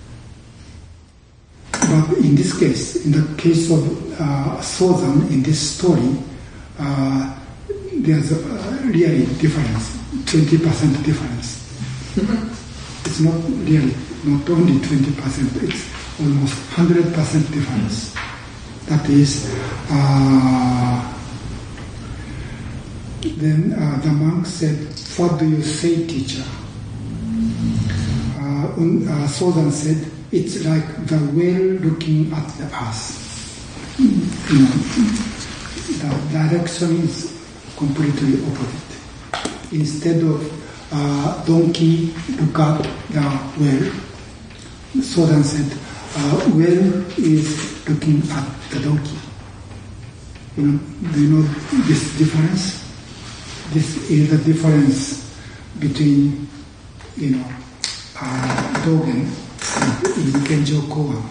But in this case, in the case of Sodan in this story, there's a really difference, 20% difference. It's not really, not only 20%, it's almost 100% difference. That is, then the monk said, what do you say, teacher? Sodan said, it's like the whale looking at the earth. The direction is completely opposite. Instead of donkey look at the whale, Sodan said, whale is looking at the donkey. Do you know this difference? This is the difference between, Dogen and Genjo Koan.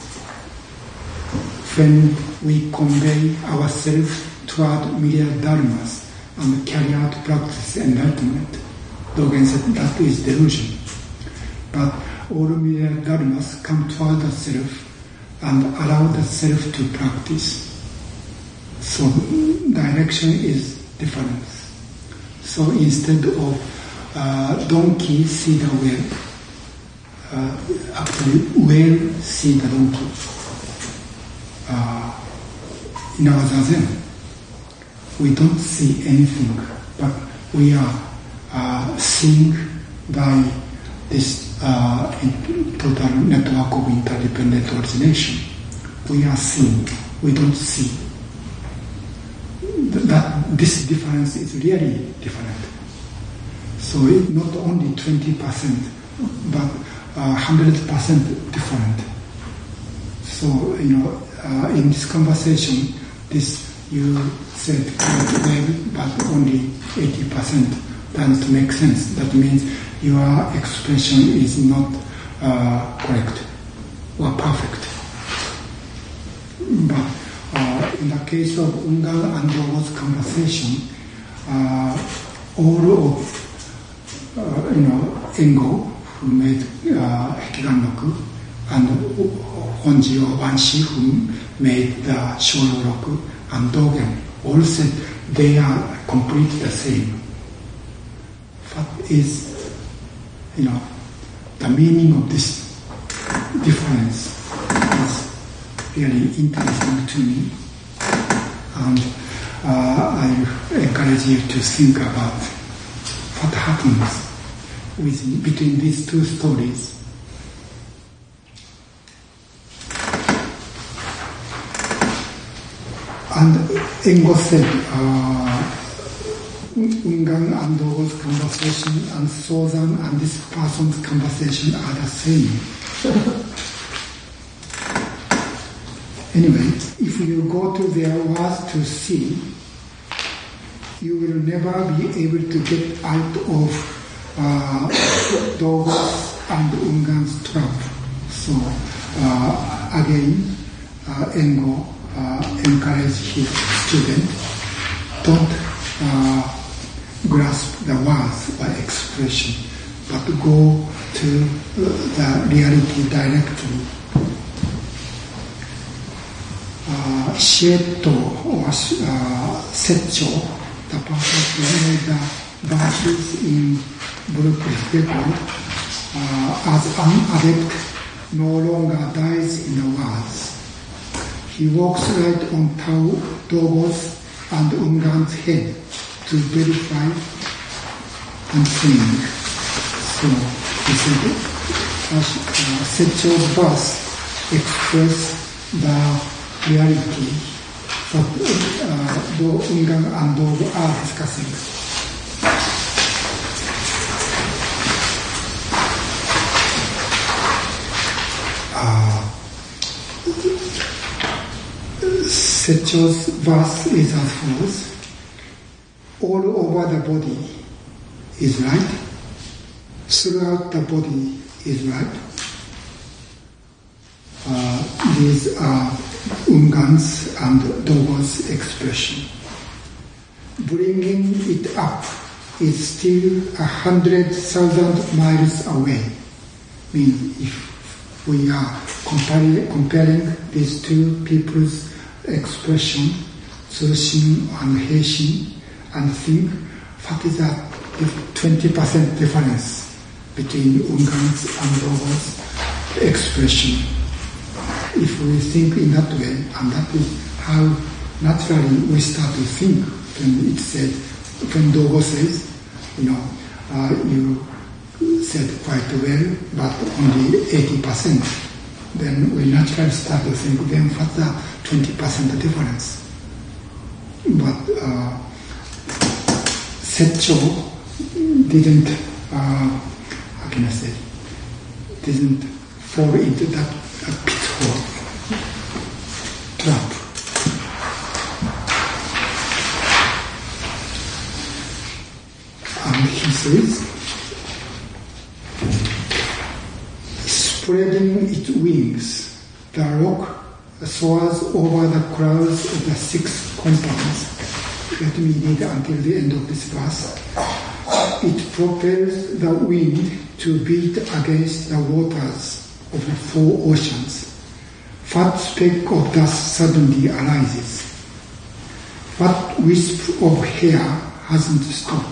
When we convey ourselves toward myriad dharmas and carry out practice enlightenment, Dogen said that is delusion. But all myriad dharmas come toward the self and allow the self to practice. So direction is different. So instead of donkey see the whale, actually whale see the donkey. In our zazen, we don't see anything, but we are seeing by this total network of interdependent origination. We are seeing, we don't see. That this difference is really different. So it's not only 20%, but 100% different. So, in this conversation, you said quite well, but only 80% doesn't make sense. That means your expression is not correct or perfect. But in the case of Ungan and Dogo's conversation, all of Engo, who made Hekiganroku, and Honji or Banshi, who made the Shoyoroku, and Dogen, all said they are completely the same. What is, the meaning of this difference is really interesting to me, and I encourage you to think about what happens between these two stories. And Engo said, Ungan and Dogo's conversation and Sozan and this person's conversation are the same. Anyway, if you go to their words to see, you will never be able to get out of Dogo's and Ungan's trap. So, again, Engo encourage his student, don't grasp the words or expression, but go to the reality directly. Shieto or Setcho, the person who made the verses in Buruku's record, as an adept, no longer dies in the words. He walks right on Dogo's and Ungan's head to verify and think. So he said, Setcho's verse express the reality that Ungan and Dogo are discussing. Setcho's verse is as follows: all over the body is right, throughout the body is right. These are Ungan's and Dogo's expression. Bringing it up is still 100,000 miles away. Means if we are comparing these two people's expression, Tsushin and Heishin, and think what is that 20% difference between Ungan's and Dogo's expression. If we think in that way, and that is how naturally we start to think when it said, when Dogo says, you said quite well, but only 80%. Then we naturally start to think, then what's the 20% difference? But Setcho didn't, how can I say, didn't fall into that pitfall, trap. And he says, spreading its wings, the rock soars over the clouds of the 6 compounds. Let me read until the end of this verse. It propels the wind to beat against the waters of the 4 oceans. Fat speck of dust suddenly arises. What wisp of hair hasn't stopped?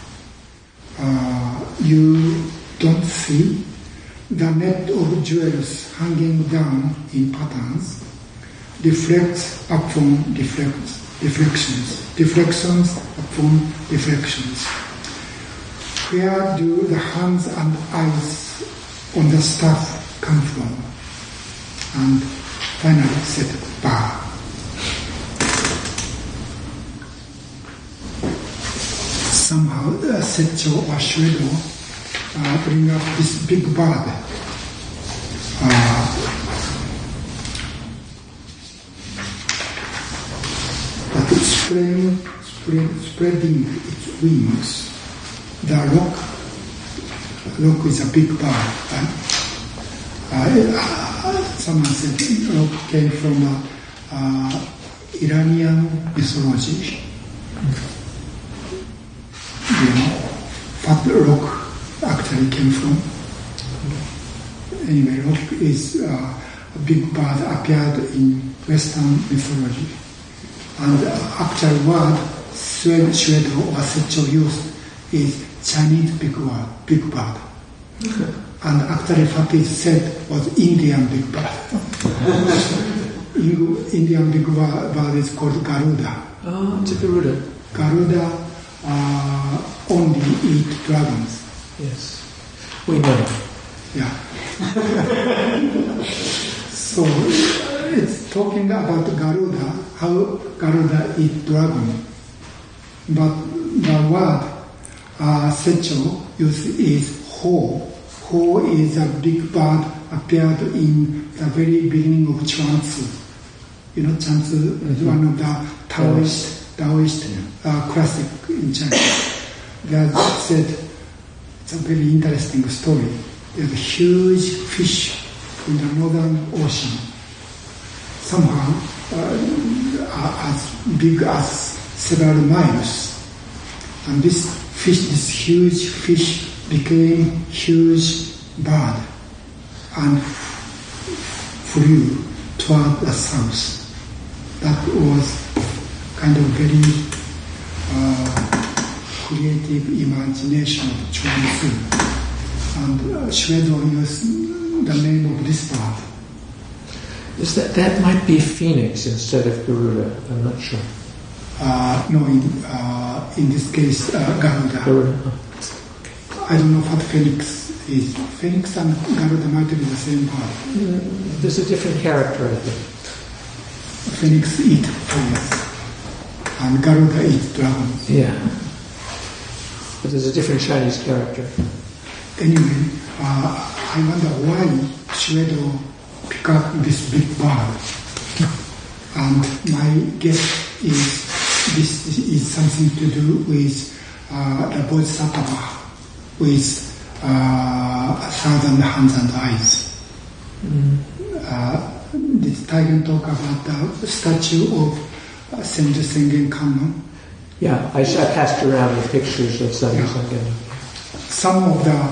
You don't see the net of jewels hanging down in patterns reflects upon reflections upon reflections. Where do the hands and eyes on the staff come from? And finally said, bar. Somehow Setcho or Shwedo bring up this big bird. But it's spreading its wings. The rock is a big bird. Someone said rock came from Iranian mythology. What the rock actually came from. Anyway, rock is a big bird appeared in Western mythology. And the actual word Shwedo or Setcho used is Chinese big bird. And actually what it said was Indian big bird. Indian big bird is called Garuda. Oh, it's a Garuda. Garuda only eat dragons. Yes, we know. Yeah. So it's talking about Garuda, how Garuda eat dragon. But the word Setcho is Ho. Ho is a big bird appeared in the very beginning of Chuang Tzu. You know, Chuang Tzu is one of the Taoist classic in China. They said it's a very interesting story. There's a huge fish in the northern ocean, somehow as big as several miles. And this huge fish became huge bird and flew toward the south. That was kind of very creative imagination of Chuang Tzu. And Shwedo used the name of this bird. Is that might be Phoenix instead of Garuda? I'm not sure. No, in this case, Garuda. Garuda. I don't know what Phoenix is. Phoenix and Garuda might be the same bird. There's a different character, I think. Phoenix eat fires, and Garuda eat dragon. Yeah. But there's a different Chinese character. Anyway, I wonder why Shwedo pick up this big bird. And my guess is this is something to do with the Bodhisattva with 1,000 hands and eyes. Did Taigen talk about the statue of Senju Sengen Kannon? Yeah, I passed around the pictures of Senju Sengen. Some of the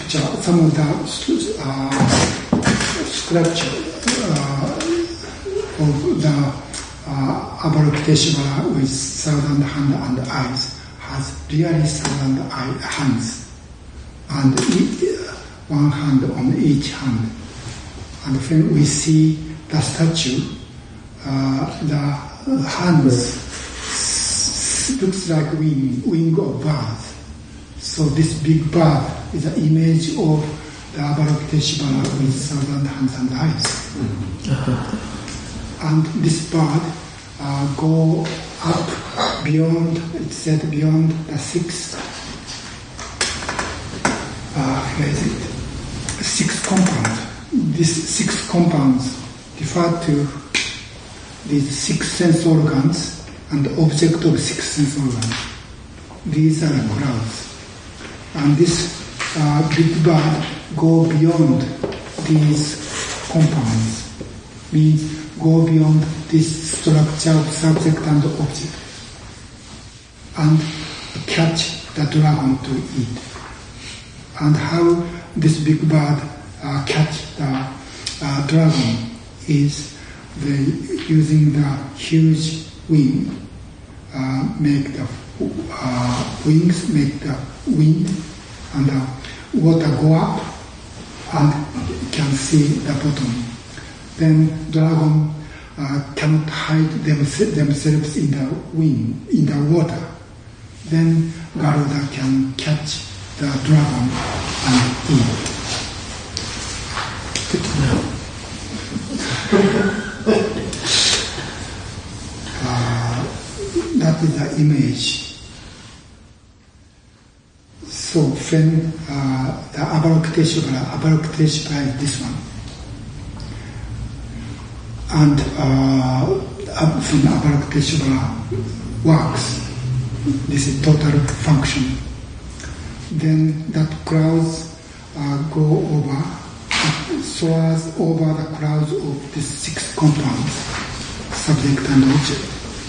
sculpture of the Avalokiteshvara with 1,000 hands and eyes has really 1,000 hands and one hand on each hand. And when we see the statue, the hands looks like wing of bird. So this big bird is an image of the Avalokiteshvara with 1,000 hands and eyes. And this bird go up beyond, it said beyond the six compounds. These 6 compounds refer to these 6 sense organs and the object of 6 sense organs. These are the clouds. And this big bird go beyond these compounds, means go beyond this structure of subject and object, and catch the dragon to eat. And how this big bird catch the dragon is they using the huge wing, make the wings make the wind, and the water go up and can see the bottom. Then dragon cannot hide themselves in the wind, in the water. Then Garuda can catch the dragon and eat. that is the image. So when the Avalokiteshvara is this one. And when Avalokiteshvara works, this is total function. Then that clouds go over, soars over the clouds of these 6 compounds, subject and object.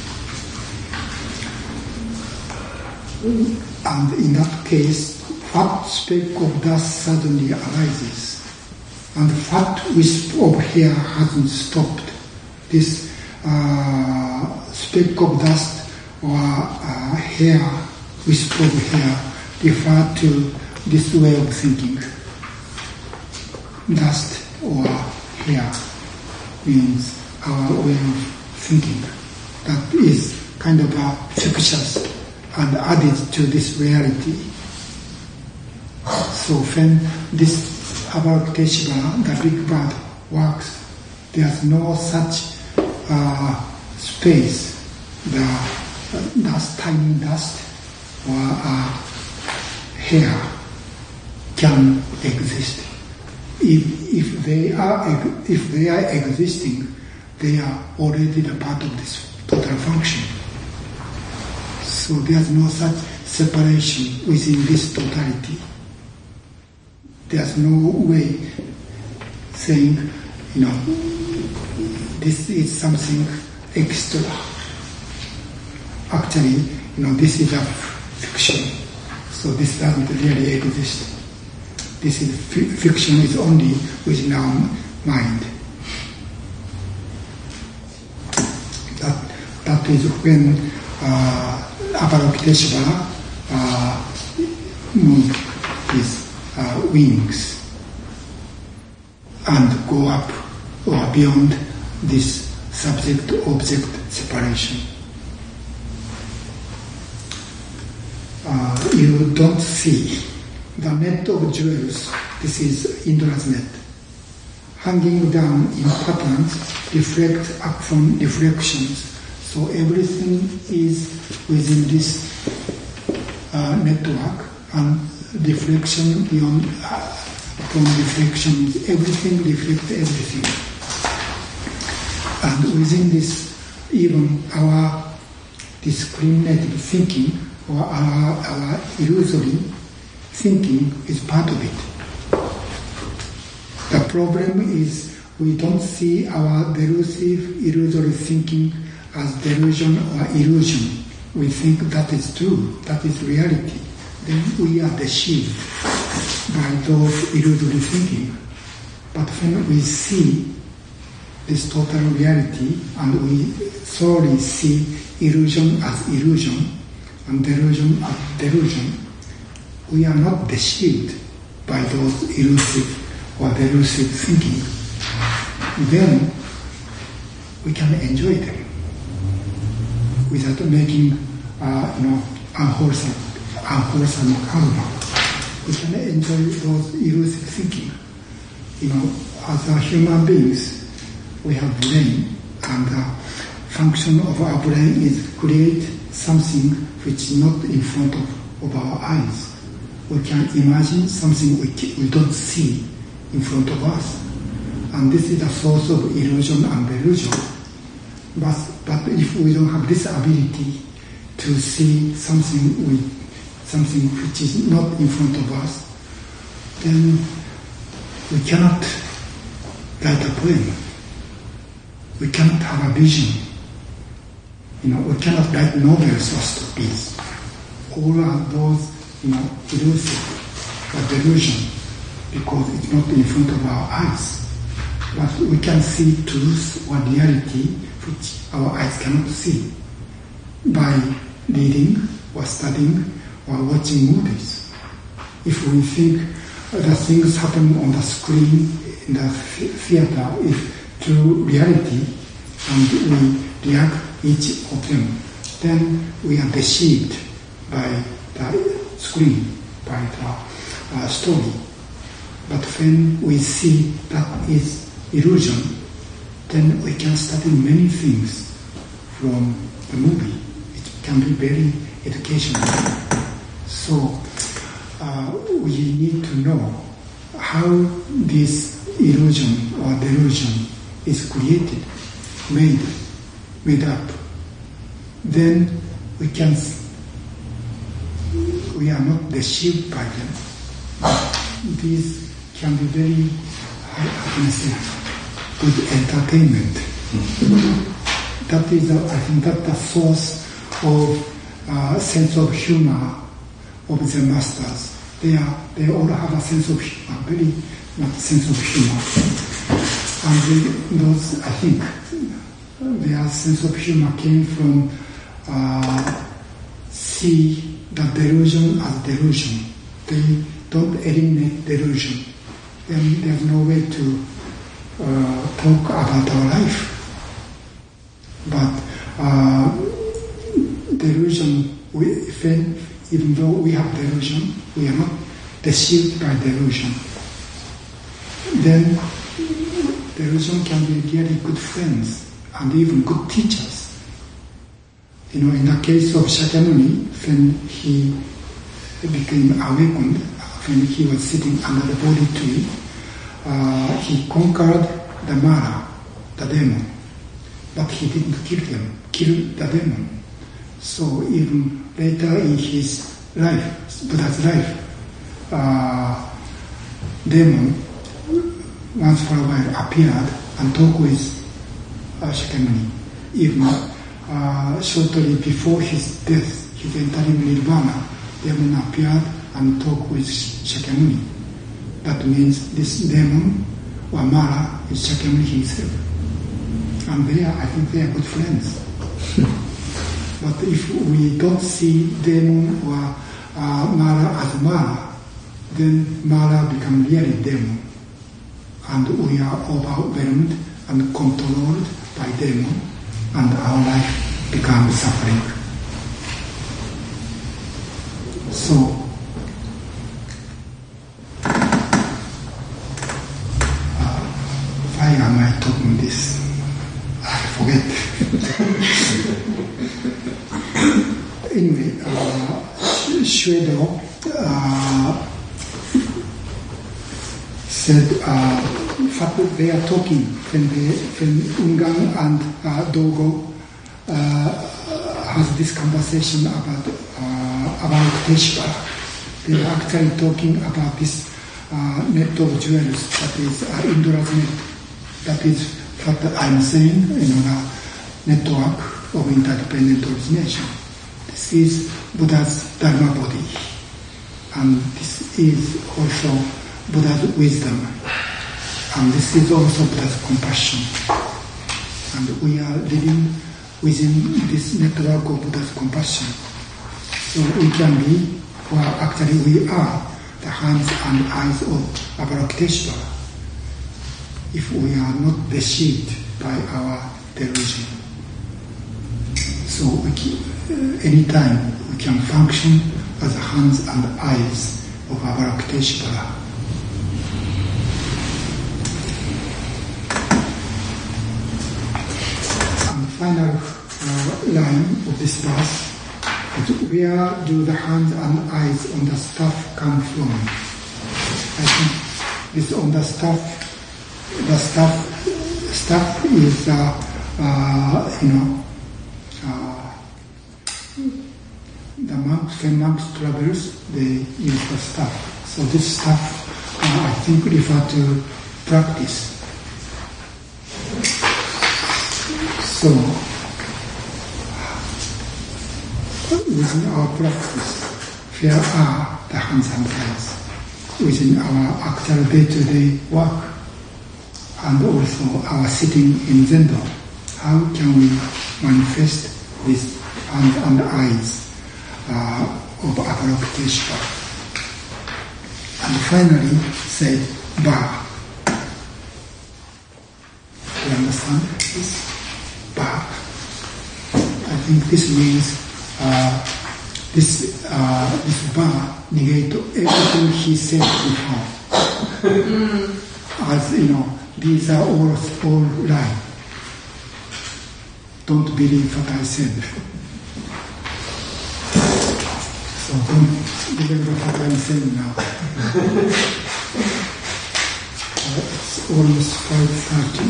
And in that case, fat speck of dust suddenly arises, and fat wisp of hair hasn't stopped. This speck of dust or hair, wisp of hair, refer to this way of thinking. Dust or hair means our way of thinking. That is kind of fictitious and added to this reality. So when this Avalokiteshvara, the big bird, works, there's no such space, the dust, tiny dust or hair can exist. If they are existing, they are already the part of this total function. So there's no such separation within this totality. There's no way saying, this is something extra. Actually, this is a fiction. So this doesn't really exist. This is fiction is only within our mind. That is when Avalokiteshvara move his wings and go up or beyond this subject-object separation. You don't see the net of jewels. This is Indra's net. Hanging down in patterns reflect upon reflections. So everything is within this network, and reflection beyond upon reflection, everything reflects everything. And within this, even our discriminative thinking or our illusory thinking is part of it. The problem is we don't see our delusive, illusory thinking as delusion or illusion. We think that is true, that is reality. Then we are deceived by those illusory thinking. But when we see this total reality and we thoroughly see illusion as illusion and delusion as delusion, we are not deceived by those elusive or delusive thinking. Then we can enjoy them without making unwholesome karma. We can enjoy those elusive thinking. As human beings, we have brain, and the function of our brain is create something which is not in front of our eyes. We can imagine something we don't see in front of us, and this is a source of illusion and delusion. But if we don't have this ability to see something which is not in front of us, then we cannot write a poem. We cannot have a vision. We cannot write novels or stories. All are those, elusive or delusion, because it's not in front of our eyes. But we can see truth or reality which our eyes cannot see by reading or studying or watching movies. If we think the things happening on the screen in the theater is true reality and we react each of them, then we are deceived by the screen, by the story. But when we see that is illusion, then we can study many things from the movie. It's can be very educational. So we need to know how this illusion or delusion is created, made up. Then we are not deceived by them. These can be very, how can I say, good entertainment. That is, I think, that's the source of sense of humor of the masters. They all have a sense of humor, very much sense of humor. And those, I think, their sense of humor came from see the delusion as delusion. They don't eliminate delusion. Then there's no way to talk about our life. But delusion, even though we have delusion, we are not deceived by delusion. Then delusion can be really good friends and even good teachers. In the case of Shakyamuni, when he became awakened, when he was sitting under the Bodhi tree, he conquered the Mara, the demon, but he didn't kill the demon. So even later in his life, Buddha's life, demon once for a while appeared and talked with Shakyamuni. Even shortly before his death, his entering nirvana, demon appeared and talked with Shakyamuni. That means this demon or Mara is Shakyamuni himself. And I think they are good friends. But if we don't see demon or Mara as Mara, then Mara becomes really demon. And we are overwhelmed and controlled by demon, and our life becomes suffering. So, why am I talking this? I forget. Anyway, Shwedo said they are talking when Ungang and Dogo has this conversation about Teshvara. They are actually talking about this net of jewels, that is Indra's net. That is what I'm saying, the network of interdependent origination. This is Buddha's Dharma body, and this is also Buddha's wisdom, and this is also Buddha's compassion. And we are living within this network of Buddha's compassion. So we can be, or actually we are, the hands and eyes of Avalokiteshvara, if we are not deceived by our delusion. So anytime we can function as the hands and eyes of Avalokiteshvara. And the final line of this verse is, where do the hands and eyes on the staff come from? I think this on the staff is the monks, when monks travels, they use the staff. So this staff, I think, refer to practice. So within our practice, where are the hands and eyes? Within our actual day-to-day work, and also our sitting in Zendo, how can we manifest these hands and eyes of Avalokiteshvara? And finally said, Ba. You understand this? Ba. I think this means this Ba negates everything he said before. As these are all lie. Don't believe what I said. So don't remember what I'm saying now. It's almost 5:30.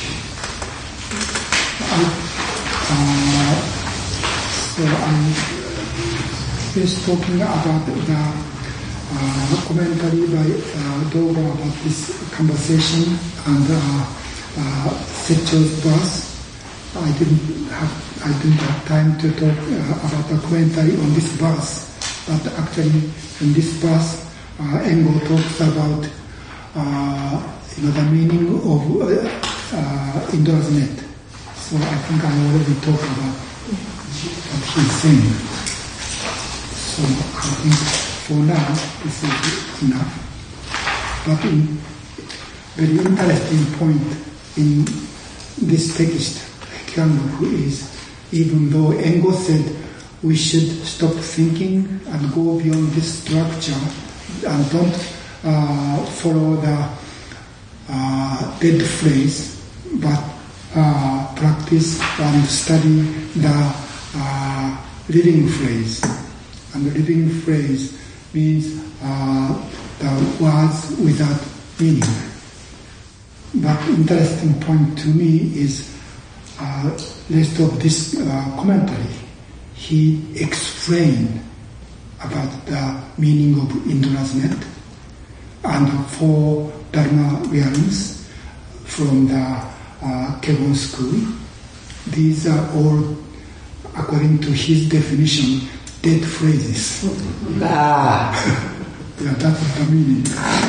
So I'm just talking about the commentary by Doga about this conversation and Setcho's verse. I didn't have time to talk about the commentary on this verse, but actually in this verse, Engo talks about the meaning of Indra's net. So I think I already talked about what he's saying. So I think for now this is enough. But very interesting point in this text is, even though Engo said we should stop thinking and go beyond this structure and don't follow the dead phrase, but practice and study the living phrase. And the living phrase means the words without meaning. But interesting point to me is rest of this commentary. He explained about the meaning of Indra's net and 4 Dharma realms from the Kebon school. These are all, according to his definition, dead phrases. Yeah, that's the meaning.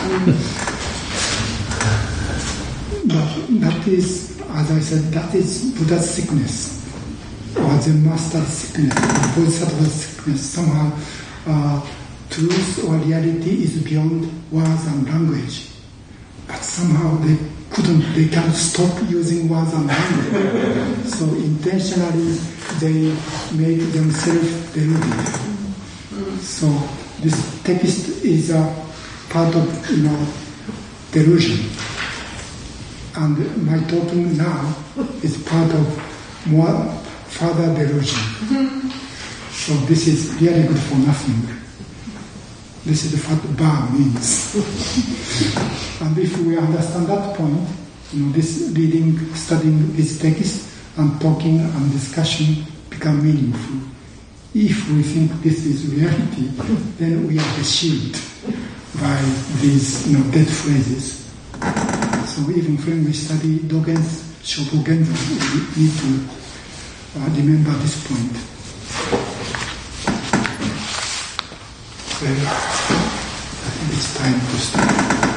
But that is, as I said, that is Buddha's sickness, or the master's sickness, Bodhisattva's sickness. Somehow, truth or reality is beyond words and language. But somehow they can't stop using words and language. So intentionally, they make themselves deluded. So this text is a part of, delusion. And my talking now is part of more further delusion. So this is really good for nothing. This is what Ba means. And if we understand that point, this reading, studying this text, and talking and discussion become meaningful. If we think this is reality, then we are deceived by these dead phrases. So even when we study Dogen's Shopo Genzo, we need to remember this point. Well, I think it's time to start.